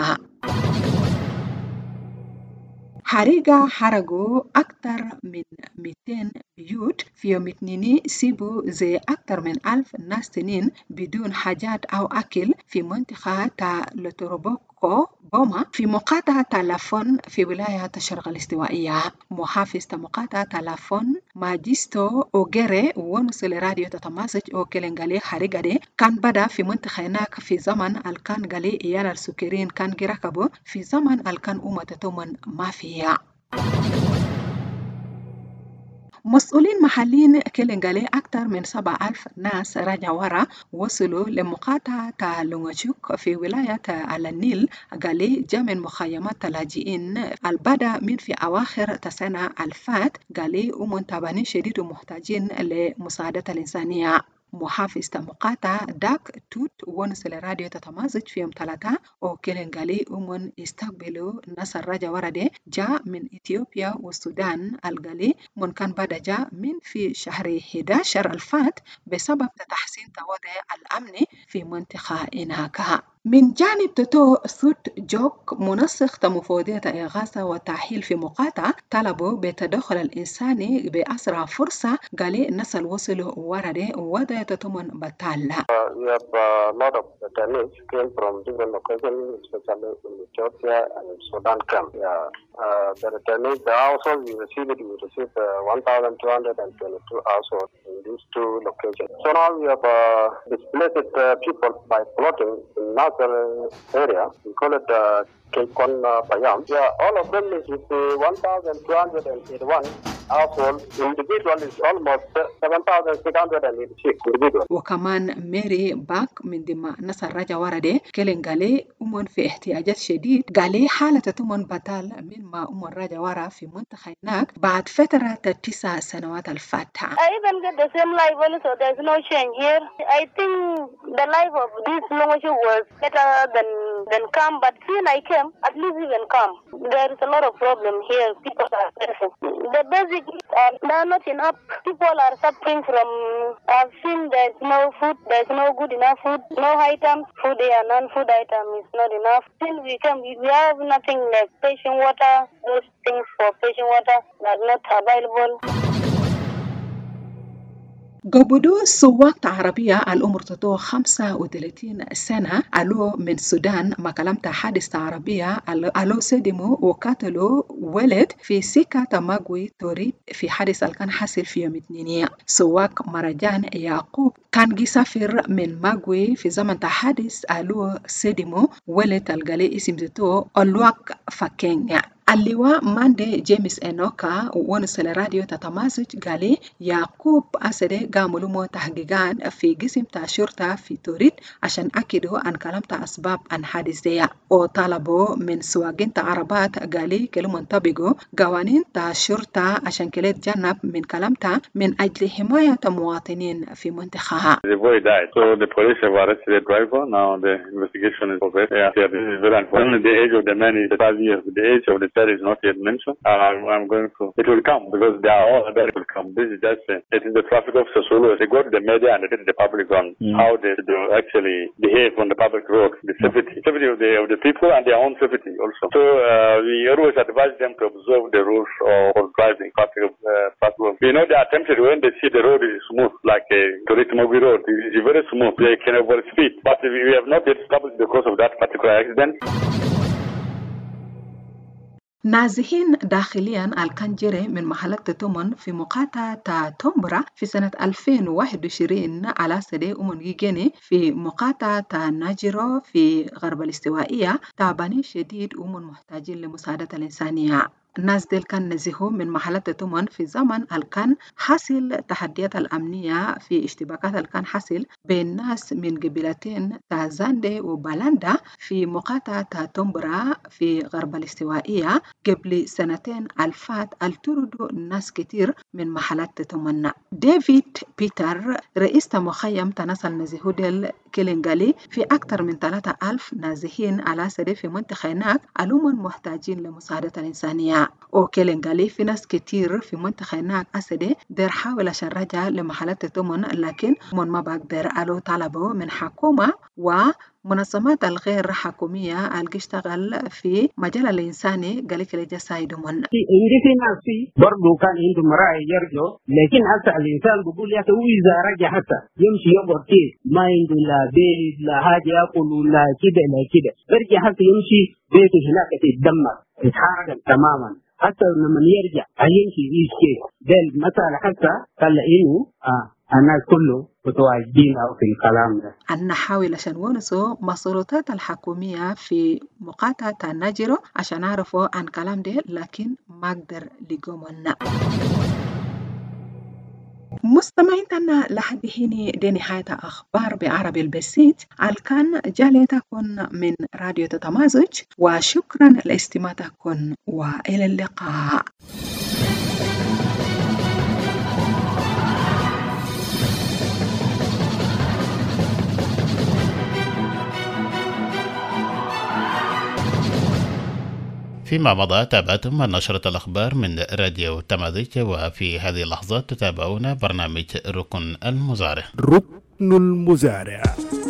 حريقة حرقوا أكثر من 200 بيوت في يوم 2 سيبوا زي أكثر من 1000 ناس تنين بدون حاجات أو أكل في منطقة لتروبوكو بوما في مقاطعة تالافون في ولاية الشرق الاستوائية. محافظ مقاطعة تالافون ماجيستو أوغيري ونصل راديو تتماسج وكيلنغالي حريقة دي كان بدأ في منطقة هناك في زمن الكان غالي إيال السكرين كان جركبوا في زمن الكان تومن مافيا. مسؤولين محليين كيلنغالي أكثر من 7000 ناس رجعوا ورا وصلوا لمقاطعة لونغشوك في ولاية النيل. قالي جاء من مخيمات اللاجئين البدا من في أواخر السنة الفات. قالي ومنتبهين شديد ومحتاجين لمساعدة الإنسانية. محافظ مقاطعة داك توت ونصل راديو تتمازج في يوم 3 وكيلنغالي ومن استقبلوا ناس الرجع وردي جاء من إثيوبيا والسودان. الغالي من كان بدا جاء من في شهر 11 الفات بسبب تحسين الوضع الأمني في منطقة هناك. من جانب تتو سوت جوك منسق مفوضية إغاثة والتأهيل في مقاطعة طلبوا بالتدخل الإنساني بأسرع فرصة. قالي الناس الوصلوا وردي وضع تتمن بطال. We have a lot of detainees came from different locations, especially in Ethiopia and Sudan camp. The detainees, the household we received 1,222 households in these 2 locations. So now we have displaced people by plotting in northern area. We call it Keikon Payam. All of them is 1,281 households. Individual is almost 7,686 individuals. وكمان ميري باك من ضمن ناس الرجع وردي كيلنغالي أمون في احتياجات شديد. قالي حالة تمن بطال من ما أمون رجع ورا في منطقة هناك بعد فترة 9 سنوات الفاتحة. I even get the same life also. There's no change here. I think the life of this Longocho was better than Kam, but since I came, at least even Kam. There is a lot of problem here. People are facing. The basic needs are not enough. People are suffering from. I've seen there's no food. There's no good enough food. No items. Food and non-food item is not enough. Since we came, we have nothing like patient water. Those things for patient water are not available. قبضوا سواق عربية الأمر تطو 35 سنة ألو من السودان ما كلمت حادث عربية ألو سدموا وقتلوا ولد في سكة ماغوي توريد في حادث كان حاصل في يوم 2. سواق مرجان يعقوب كان يسافر من ماغوي في زمن حادث ألو سدموا ولد الغالي اسم تطو ألواق فكينيا. اللواء ماندي جيمس إنوكا ونسل راديو تتمازج قالي يعقوب أسدي قاموا مو تحقيقان في قسم شرطة في توريد عشان أكدوا عن كلام أسباب عن حادث دي وطالبوا من سواقين عربات قالي كلمة طبقوا قوانين شرطة عشان كلا تجنب من كلام من أجل حماية مواطنين في منطقة. The boy died, so the police have arrested the driver. Now the investigation is over. Yeah, this is very unfortunate. The age of the man is 5 years. The age of the child is not yet mentioned. I'm going to. It will come because they are all that will come. This is just it is the traffic officers who they go to the media and tell the public on how they actually behave on the public road, the safety of the people and their own safety also. So we always advise them to observe the rules of driving traffic. You know, they attempted when they see the road is smooth, like a Torit-Mobi road. It is very smooth. They can avoid speed, but we have not yet established the cause of that particular accident. نازحين داخليا الكنجري من محلات تومن في مقاطعة تومبرا في سنة 2021 على سدي جيني في مقاطعة ناجيرو في غرب الاستوائية تعبانين شديد محتاجين لمساعدة الإنسانية. الناس ديل كان نزهوا من محلات تومن في زمن كان حاصل تحديات الأمنية في اشتباكات كان حاصل بين ناس من قبيلتين تازاندي وبالاندا في مقاطعة تومبرا في غرب الاستوائية قبل سنتين الفات التردوا ناس كتير من محلات تومن. ديفيد بيتر رئيس مخيم تناسل نزهو ديل كيلينغالي في أكثر من 3000 نازحين على سدي في منطقة هناك الأمم محتاجين لمساعدة الإنسانية. وكيلينغالي في ناس كتير في منطقة هناك أسدي دير حاول عشان رجع لمحلات تومن لكن من ما بقدر قالوا طلبوا من حكومة ومنظمات الغير حكومية اللي يشتغل في مجال الإنساني قال لك لجا سايدو من. عندي في ناس برضو كان عندهم رأي يرجو لكن حتى الإنسان بيقول يا أخي إذا رجع حتى يمشي يقعد كيف ما عنده لا بيت لا حاجة يأكل لا كده لا كده يرجع حتى يمشي بيته هناك يتدمر يتحرق تماما حتى لما يرجع يمشي يعيش كيف ده المسألة حتى قال إنه الناس كله متواجدين في الكلام ده. أن نحاول عشان ونسوا مسؤوليات الحكومية في مقاطعة ناجيرو عشان نعرفوا عن كلام ده لكن ما قدر لقومنا. مستمعينا لحد هنا دي نهاية أخبار بعربي البسيط كان جاليتكم من راديو تتمازج وشكرا لاستماعتكم وإلى اللقاء. فيما مضى تابعتم نشرة الأخبار من راديو تمازج وفي هذه اللحظات تتابعون برنامج ركن المزارع. ركن المزارع.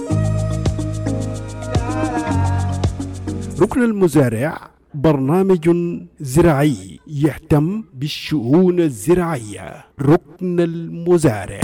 ركن المزارع برنامج زراعي يهتم بالشؤون الزراعية. ركن المزارع.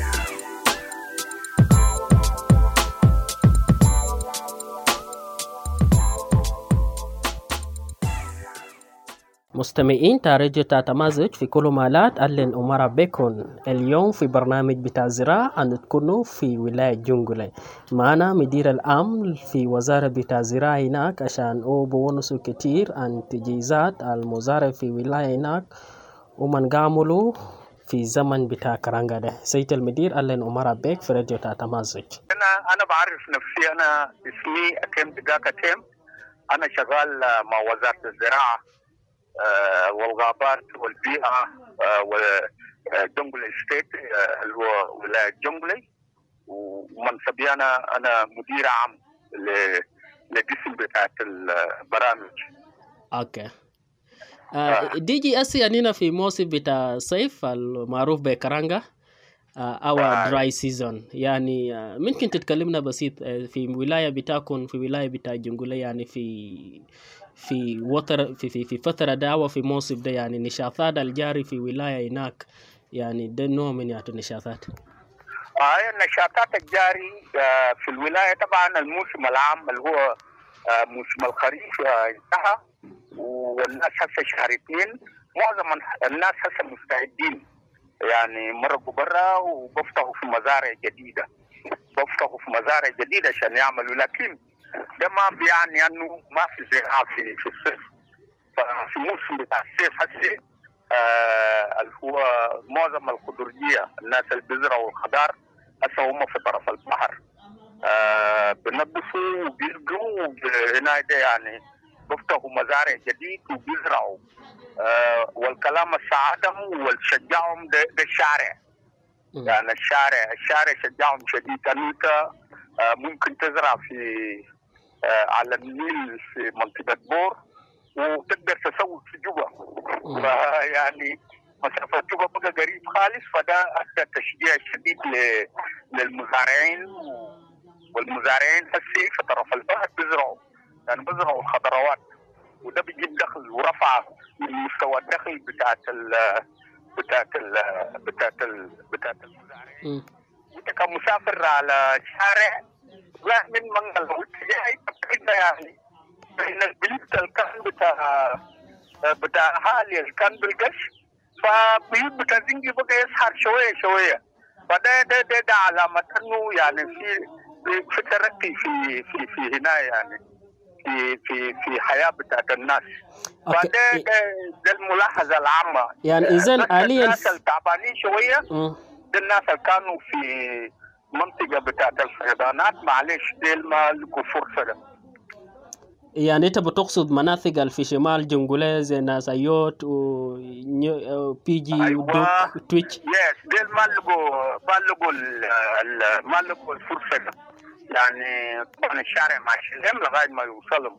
مستمعين راديو تمازج في كل مالات أهلا أمرا بكم اليوم في برنامج بتاع الزراعة تكونوا في ولاية جنجلة. معنا مدير الأمن في وزارة بتاع الزراعة هناك عشان بونسوا كتير عن تجهيزات المزارع في ولاية هناك ومن قاملوا في زمن بتاع كرانجا ده. سيد المدير أهلا أمرا بك في راديو تمازج. أنا بعرف نفسي، أنا اسمي أكيم دقاق أكيم، أنا شغال مع وزارة الزراعة والغابات والبيئة والجنجل ستيت اللي هو ولاية جنجلي، ومنصبي أنا مدير عام لقسم بتاعت البرامج. اوكي. دي جي اس يعني في موسم بتاع صيف المعروف بكرانجا او دراي سيزون، يعني ممكن تتكلمنا بسيط في ولاية بتاعكم، في ولاية بتاع جنجلي، يعني في فترة ده وفي موسم ده، يعني نشاطات الجاري في ولاية هناك، يعني ده نوع من النشاطات. النشاطات الجاري في الولاية طبعا الموسم العام اللي هو موسم الخريف انتهى، والناس هسه شهر 2 معظم الناس هسه مستعدين، يعني مرقوا برا وبفتحوا في مزارع جديدة عشان يعملوا، لكن ده ما بيعني انه ما في زراعة في الصيف، ففي موسم بتاع الصيف هسه اللي هو معظم الخضرجيه الناس اللي بيزرعوا الخضار هسه هم في طرف البحر بنظفوا وبيلقوا هنا ده يعني بيفتحوا مزارع جديد وبيزرعوا والكلام الساعدهم والشجعهم ده الشارع. يعني الشارع شجعهم شديد. انت ممكن تزرع في على النيل في منطقة بور وتقدر تسوي في جوبا، فيعني مسافة جوبا بقى قريب خالص، فده أدى تشجيع شديد للمزارعين. والمزارعين هسه في طرف البحر بيزرعوا الخضروات، وده بيجيب دخل ورفع من مستوى الدخل بتاعت المزارعين. انت كمسافر على شارع لا من منغل واتجاهي تقريبا يعني بين البيوت الكان بتاع حالي الكان بالقش، فبيوت بتاع زنجي بقى يسحر شوية، فده علامة انه يعني في ترقي في هنا يعني في حياة بتاعت الناس. فده الملاحظة العامة يعني إذن حاليا الناس التعبانين شوية ده الناس اللي كانوا في منطقة بتاعت الفيضانات معلش ديل ما لقوا فرصة ده. يعني أنت بتقصد مناطق في شمال جنجولة زي ناس أيوت وبيجي ودوك تويتش؟ يس ديل ما لقوا الفرصة ده. يعني طبعا الشارع ماشيين لغاية ما يوصلوا،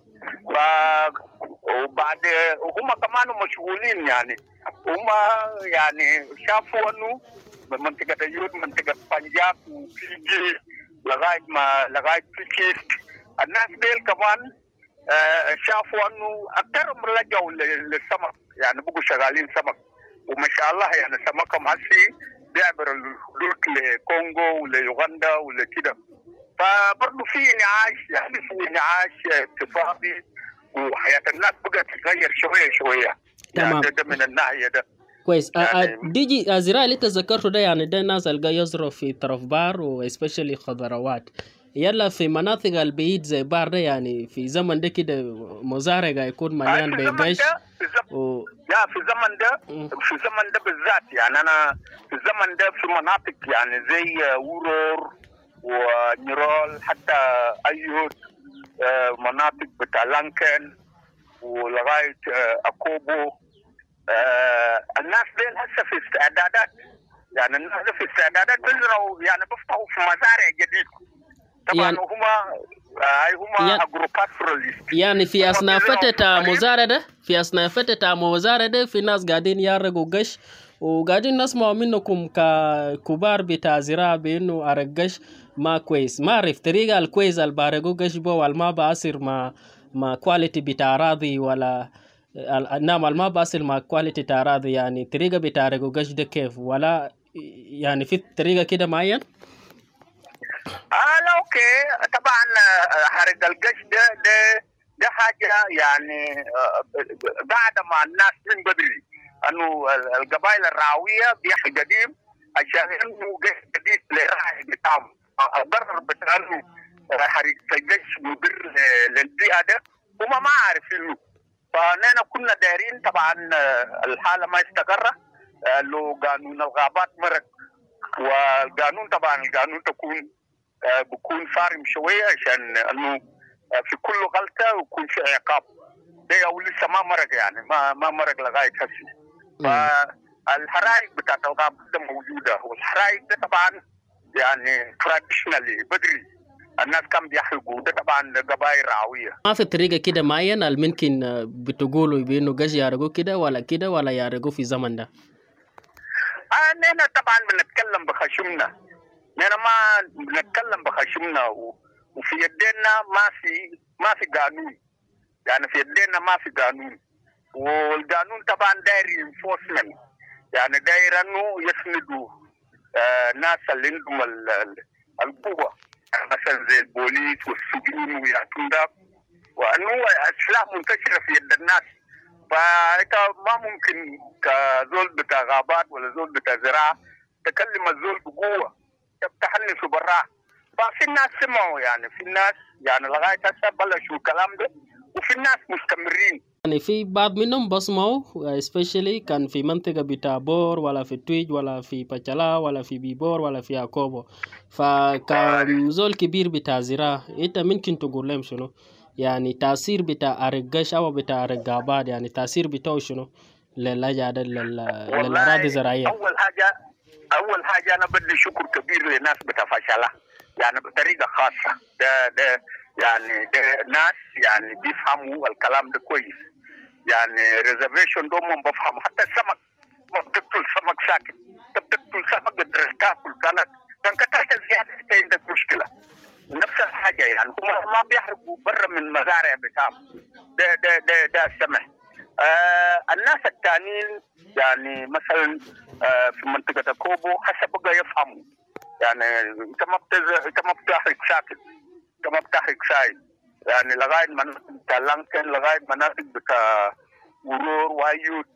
وبعد هم كمان مشغولين يعني هم يعني شافوا انه منطقة أيوت منطقة بنجاب وفيجي لغاية فيكيست الناس ديل كمان شافوا انه اكثرهم رجعوا للسمك، يعني بقوا شغالين سمك وما شاء الله يعني سمكهم هسي بيعبر الحدود لكونغو وليوغندا ولكده. فبرضه في انعاش اقتصادي وحياة الناس بقت تتغير شوية. تمام. يعني ده من الناحية ده كويس. يعني ديجي الزراعة اللي تذكرته ده يعني ده الناس اللي يزرعوا في طرف بار واسبيشالي خضروات، يلا في مناطق البعيد زي بار ده يعني في زمن ده كده مزارع يكون مليان بقش في الزمن ده بالذات. يعني انا في الزمن ده في مناطق يعني زي ورور ونيرول حتى ايوت مناطق بتاع لانكن ولغايه اكوبو الناس دي هسه في استعدادات، يعني الناس دي في استعدادات بيزرعوا يعني بيفتحوا في مزارع جديد طبعا يعني هم اجروباسراليست. يعني في اثناء فتره مزارع ده في ناس قاعدين يرقوا قش وقاعدين نسمع منكم ككبار بتاع زراعة بانه ارقش ما كويس. ما اعرف طريقه الكويس اللي بارقوا قش بو والما بأثر ما كواليتي بتاع اراضي ولا نعم ما بأثر ما كواليتي بتاع اراضي، يعني طريقه بتاع رقوا قش ده كيف ولا يعني في طريقه كده معين؟ لا اوكي طبعا حرق القش ده حاجه يعني قاعده مع الناس من بدري، انه القبائل الراويه بيحكي قديم عشان انه قش جديد للراعي بتاعهم. الضرر بتاع انه حرق القش مضر للبيئه ده هم ما عارفينه، فنحن كنا دايرين طبعا الحاله ما استقر له قانون الغابات مرق، والقانون طبعا القانون بكون صارم شويه عشان انه في كل غلطه ويكون في عقاب. ده او لسه ما مرق يعني ما مرق لغايه هسه. فالحرائق بتاعت الغابات ده موجوده، والحرائق ده طبعا يعني تراديشنالي بدري الناس كان بيحرقوا ده طبعا قبائل راويه. ما في طريقه كده معينه ممكن بتقولوا بانه قش يارقوا كده ولا يارقوا في زمن ده؟ نحن طبعا بنتكلم بخشمنا، نحن ما بنتكلم بخشمنا وفي يدينا ما في قانون، يعني في يدينا ما في قانون، والقانون طبعا داير انفورسمنت، يعني داير انه يسندوا ناس اللي عندهم القوه مثلا زي البوليس والسجون ويعطون ده، وانه السلاح منتشره في يد الناس. فانت ما ممكن كزول بتاع غابات ولا زول بتاع زراعه تكلم الزول بقوه تحنسوا براه. ففي الناس سمعوا، يعني في الناس يعني لغايه هسه بلشوا الكلام ده وفي الناس مستمرين. يعني في بعض منهم بصموا especially كان في منطقة بتاع بور ولا في تويج ولا في باتشلا ولا في بيبور ولا في ياكوبو، فكان زول كبير بتاع زراعة انت ممكن تقول لهم شنو يعني تأثير بتاع أرقش أو بتاع أرقابات، يعني تأثير بتاعه شنو للأراضي الزراعية؟ أول حاجة أنا بدي شكر كبير للناس بتاع فشلة يعني بطريقة خاصة. ده يعني ده ناس يعني بيفهموا الكلام ده كويس. يعني ريزرفيشن دوم بفهم حتى السمك ما بتقتل سمك ساكت، بتقتل سمك قدر تاكل كان كترت زيادة عندك مشكلة. نفس الحاجة يعني هم ما بيحرقوا برا من مزارع بتاعهم. ده السمح. الناس التانيين يعني مثلا في منطقة كوبو حسب بقى يفهموا يعني انت ما بتحرق ساكت، انت ما بتحرق سايد يعني لغاية مناطق بتاع لانكن لغاية مناطق بتاع ورور وايوت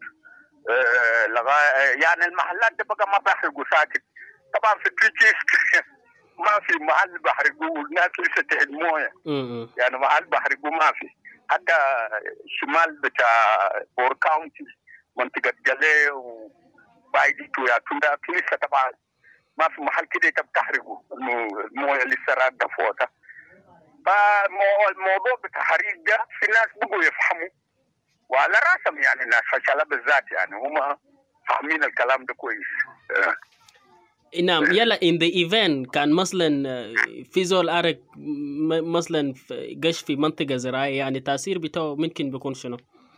لغاية يعني المحلات دي بقى ما بيحرقوا ساكت. طبعا في تريتشيس ما في محل بحرقوا والناس لسه تهدموه يعني محل بحرقوا ما في. حتى شمال بتاع بور كاونتي منطقة جالي وبايدي وياتوندا لسه طبعا ما في محل كده بتحرقوا المويه لسه راكده فوقها. فالموضوع بتحريق ده في ناس بقوا يفهموا وعلى راسهم يعني ناس فشلة بالذات يعني هم فاهمين الكلام ده كويس. نعم. يلا in the event كان مثلا في زول أرق مثلا قش في منطقة زراعية يعني تأثير بتاعه ممكن بيكون شنو؟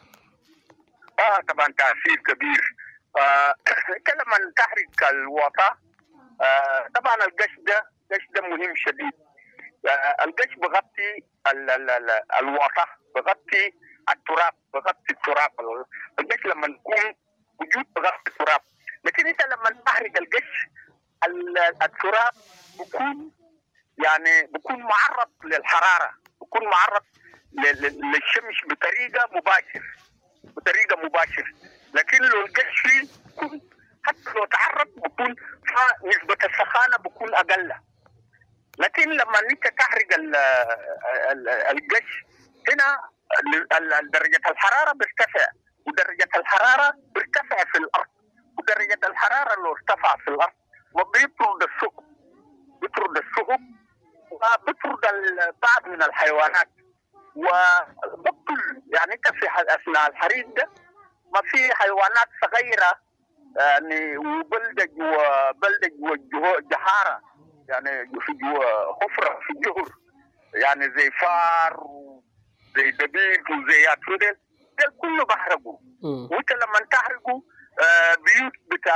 طبعا تأثير كبير. لما تحرق الوطا طبعا القش ده مهم شديد. القش بغطي الوطا بغطي التراب القش لما يكون وجود بغطي التراب. لكن انت لما تحرق القش التراب بكون معرض للحرارة، بكون معرض للشمس بطريقة مباشرة. لكن لو القش فيه حتى لو تعرض بكون نسبة السخانة بكون أقل. لكن لما انت تحرق القش هنا درجة الحرارة بترتفع، ودرجة الحرارة بترتفع في الأرض، ودرجة الحرارة لو ارتفع في الأرض بيطرد السحب وبيطرد بعض من الحيوانات وبطل يعني انت في اثناء الحريق ده ما في حيوانات صغيره يعني وبلده جوا جهاره يعني في جوا حفره في جهر يعني زي فار وزي دبيب وزي ياتودل ده كله بحرقه. وانت لما تحرقوا بيوت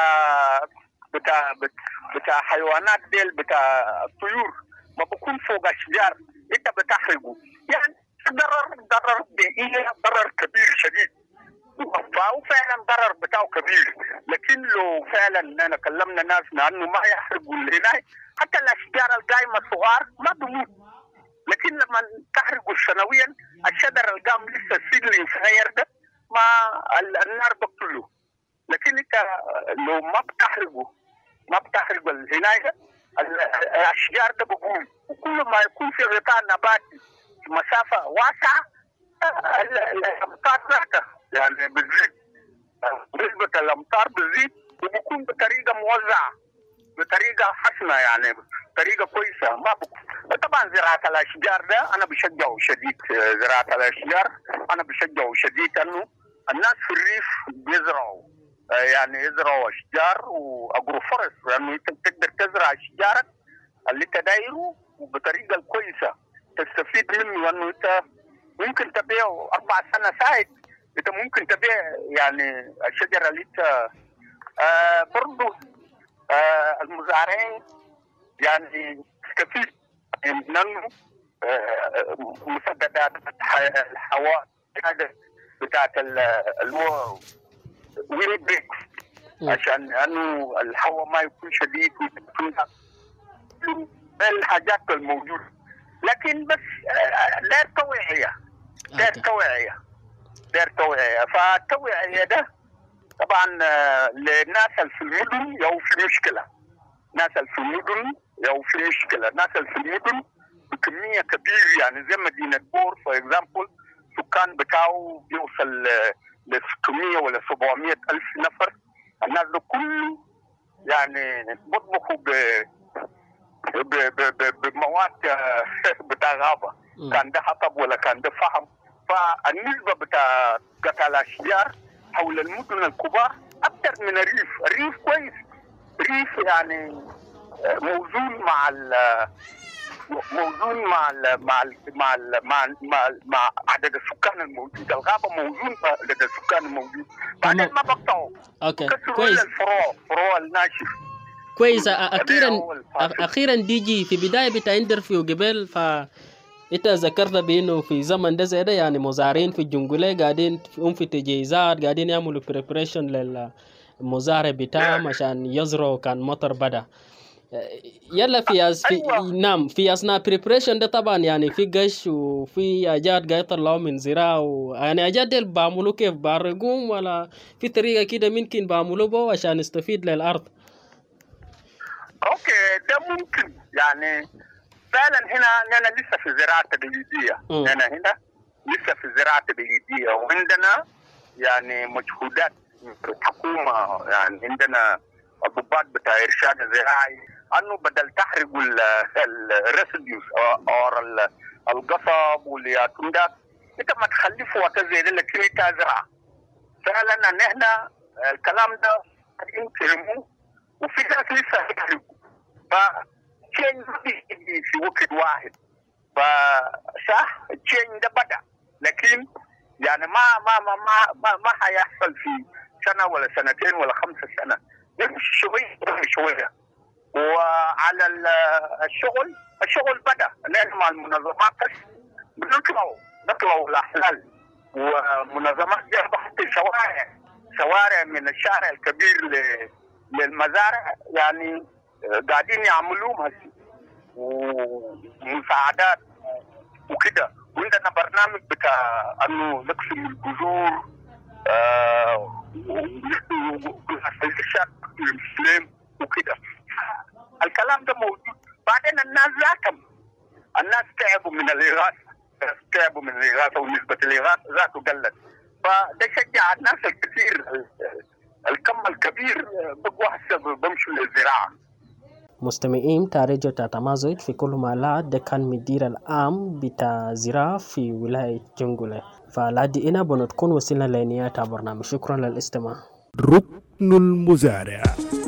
بتاع حيوانات ديل بتاع الطيور ما بكون فوق اشجار انت بتحرقه يعني ضرر بيئي ضرر كبير شديد. فهو فعلا ضرر بتاعه كبير. لكن لو فعلا انا كلمنا ناس انه ما يحرقوا هناك حتى الاشجار القايمه الصغار ما بموت. لكن لما تحرقوا سنويا الشجر القام لسه السيدلين صغير ده ما النار بقتله. لكن انت لو ما بتحرقوا العناية الاشجار ده بقوم. وكل ما يكون في غطاء نباتي في مسافة واسعة الامطار ذاتها يعني بتزيد، نسبة الامطار بتزيد وبكون بطريقة موزعة بطريقة حسنة يعني بطريقة كويسة. ما بكون طبعا زراعة الاشجار ده انا بشجعه شديد. زراعة الاشجار انا بشجعه شديد انه الناس في الريف بيزرعوا يعني يزرعوا اشجار واجرو فورست لانه انت تقدر تزرع اشجارك اللي انت دايره وبطريقه كويسه تستفيد منه. لانه انت ممكن تبيعه 4 سنين سايد، انت ممكن تبيع يعني الشجره اللي انت برضه المزارعين يعني تستفيد منه. مسددات الهواء بتاعت ويل بريك عشان انه الهواء ما يكون شديد ويكون الحاجات الموجوده. لكن بس داير توعيه فالتوعيه ده طبعا للناس اللي في المدن يو في مشكله. الناس اللي في المدن بكميه كبيره يعني زي مدينه بور فور اكزامبل السكان بتاعه بيوصل ل 600 ولا 700 ألف نفر. الناس ده كله يعني بيطبخوا بمواد بتاع غابة، كان ده حطب ولا كان ده فحم. فالنسبة بتاع قطع الأشجار حول المدن الكبار أكثر من الريف. الريف كويس، ريف يعني موزون مع عدد السكان الموجود. الغابة موزون عدد السكان الموجود. بعدين ما بقطعوا. اوكي كويس. الفروع الناشف كويس. اخيرا دي جي في بدايه بتاع انترفيو قبل انت ذكرت بانه في زمن ده زي ده يعني مزارعين في الجنجولة قاعدين في تجهيزات، قاعدين يعملوا بريبريشن للمزارع بتاعهم عشان يزرعوا كان مطر بدا. يلا في اثناء بريبريشن ده طبعا يعني في قش وفي حاجات قاعد يطلعوا من زراعه، يعني حاجات دي بعملوا كيف بارقوم ولا في طريقه كده ممكن بعملوا به عشان يستفيد للارض؟ اوكي ده ممكن يعني فعلا. هنا لسه في زراعه تقليديه، هنا لسه في زراعه تقليديه، وعندنا يعني مجهودات الحكومه، يعني عندنا الضباط بتاع ارشاد الزراعي انه بدل تحرقوا الريسيديوز او القصب والياتون ده انت ما تخلفوا وقت زي ده، لكن انت ازرع فعلا. ان احنا الكلام ده ينكرموه وفي ناس لسه يحرقوا، فالتشين ما بيجي في وقت واحد. فصح التشين ده بدا، لكن يعني ما هيحصل في سنه ولا سنتين ولا 5 سنين، يمشي شويه. وعلى الشغل بدا. نحن مع المنظمات بنطلعوا الاحلال، ومنظمات دي حتى شوارع من الشارع الكبير للمزارع يعني قاعدين يعملوهم ومساعدات وكده. وعندنا برنامج بتاع انه نقسم الجذور المسلم وكده. الكلام ده موجود. بعدين الناس تعبوا من الإغاثة، ونسبة الإغاثة ذاته قلت، فده شجع الناس الكثير. الكم الكبير بقوا هسه بمشوا للزراعة. مستمعين راديو تمازج في كل مالات، ده كان مدير العام بتاع زراعة في ولاية جنجولة. فلادي إنا بنتكون وصلنا لنهاية برنامج. شكرا للاستماع. ركن المزارع.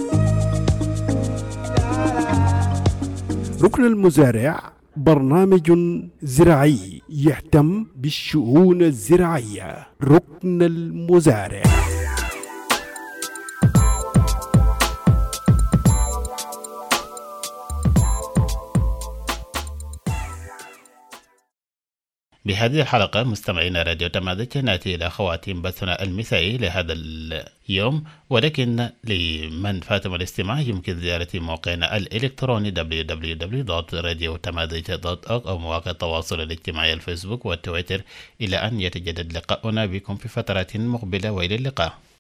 ركن المزارع برنامج زراعي يهتم بالشؤون الزراعية. ركن المزارع. بهذه الحلقة مستمعينا راديو تمازج نأتي إلى خواتيم بثنا المسائي لهذا اليوم، ولكن لمن فاتم الاستماع يمكن زيارة موقعنا الإلكتروني www.radiotamazig.org أو مواقع التواصل الاجتماعي الفيسبوك والتويتر، إلى أن يتجدد لقاؤنا بكم في فترات مقبلة، وإلى اللقاء.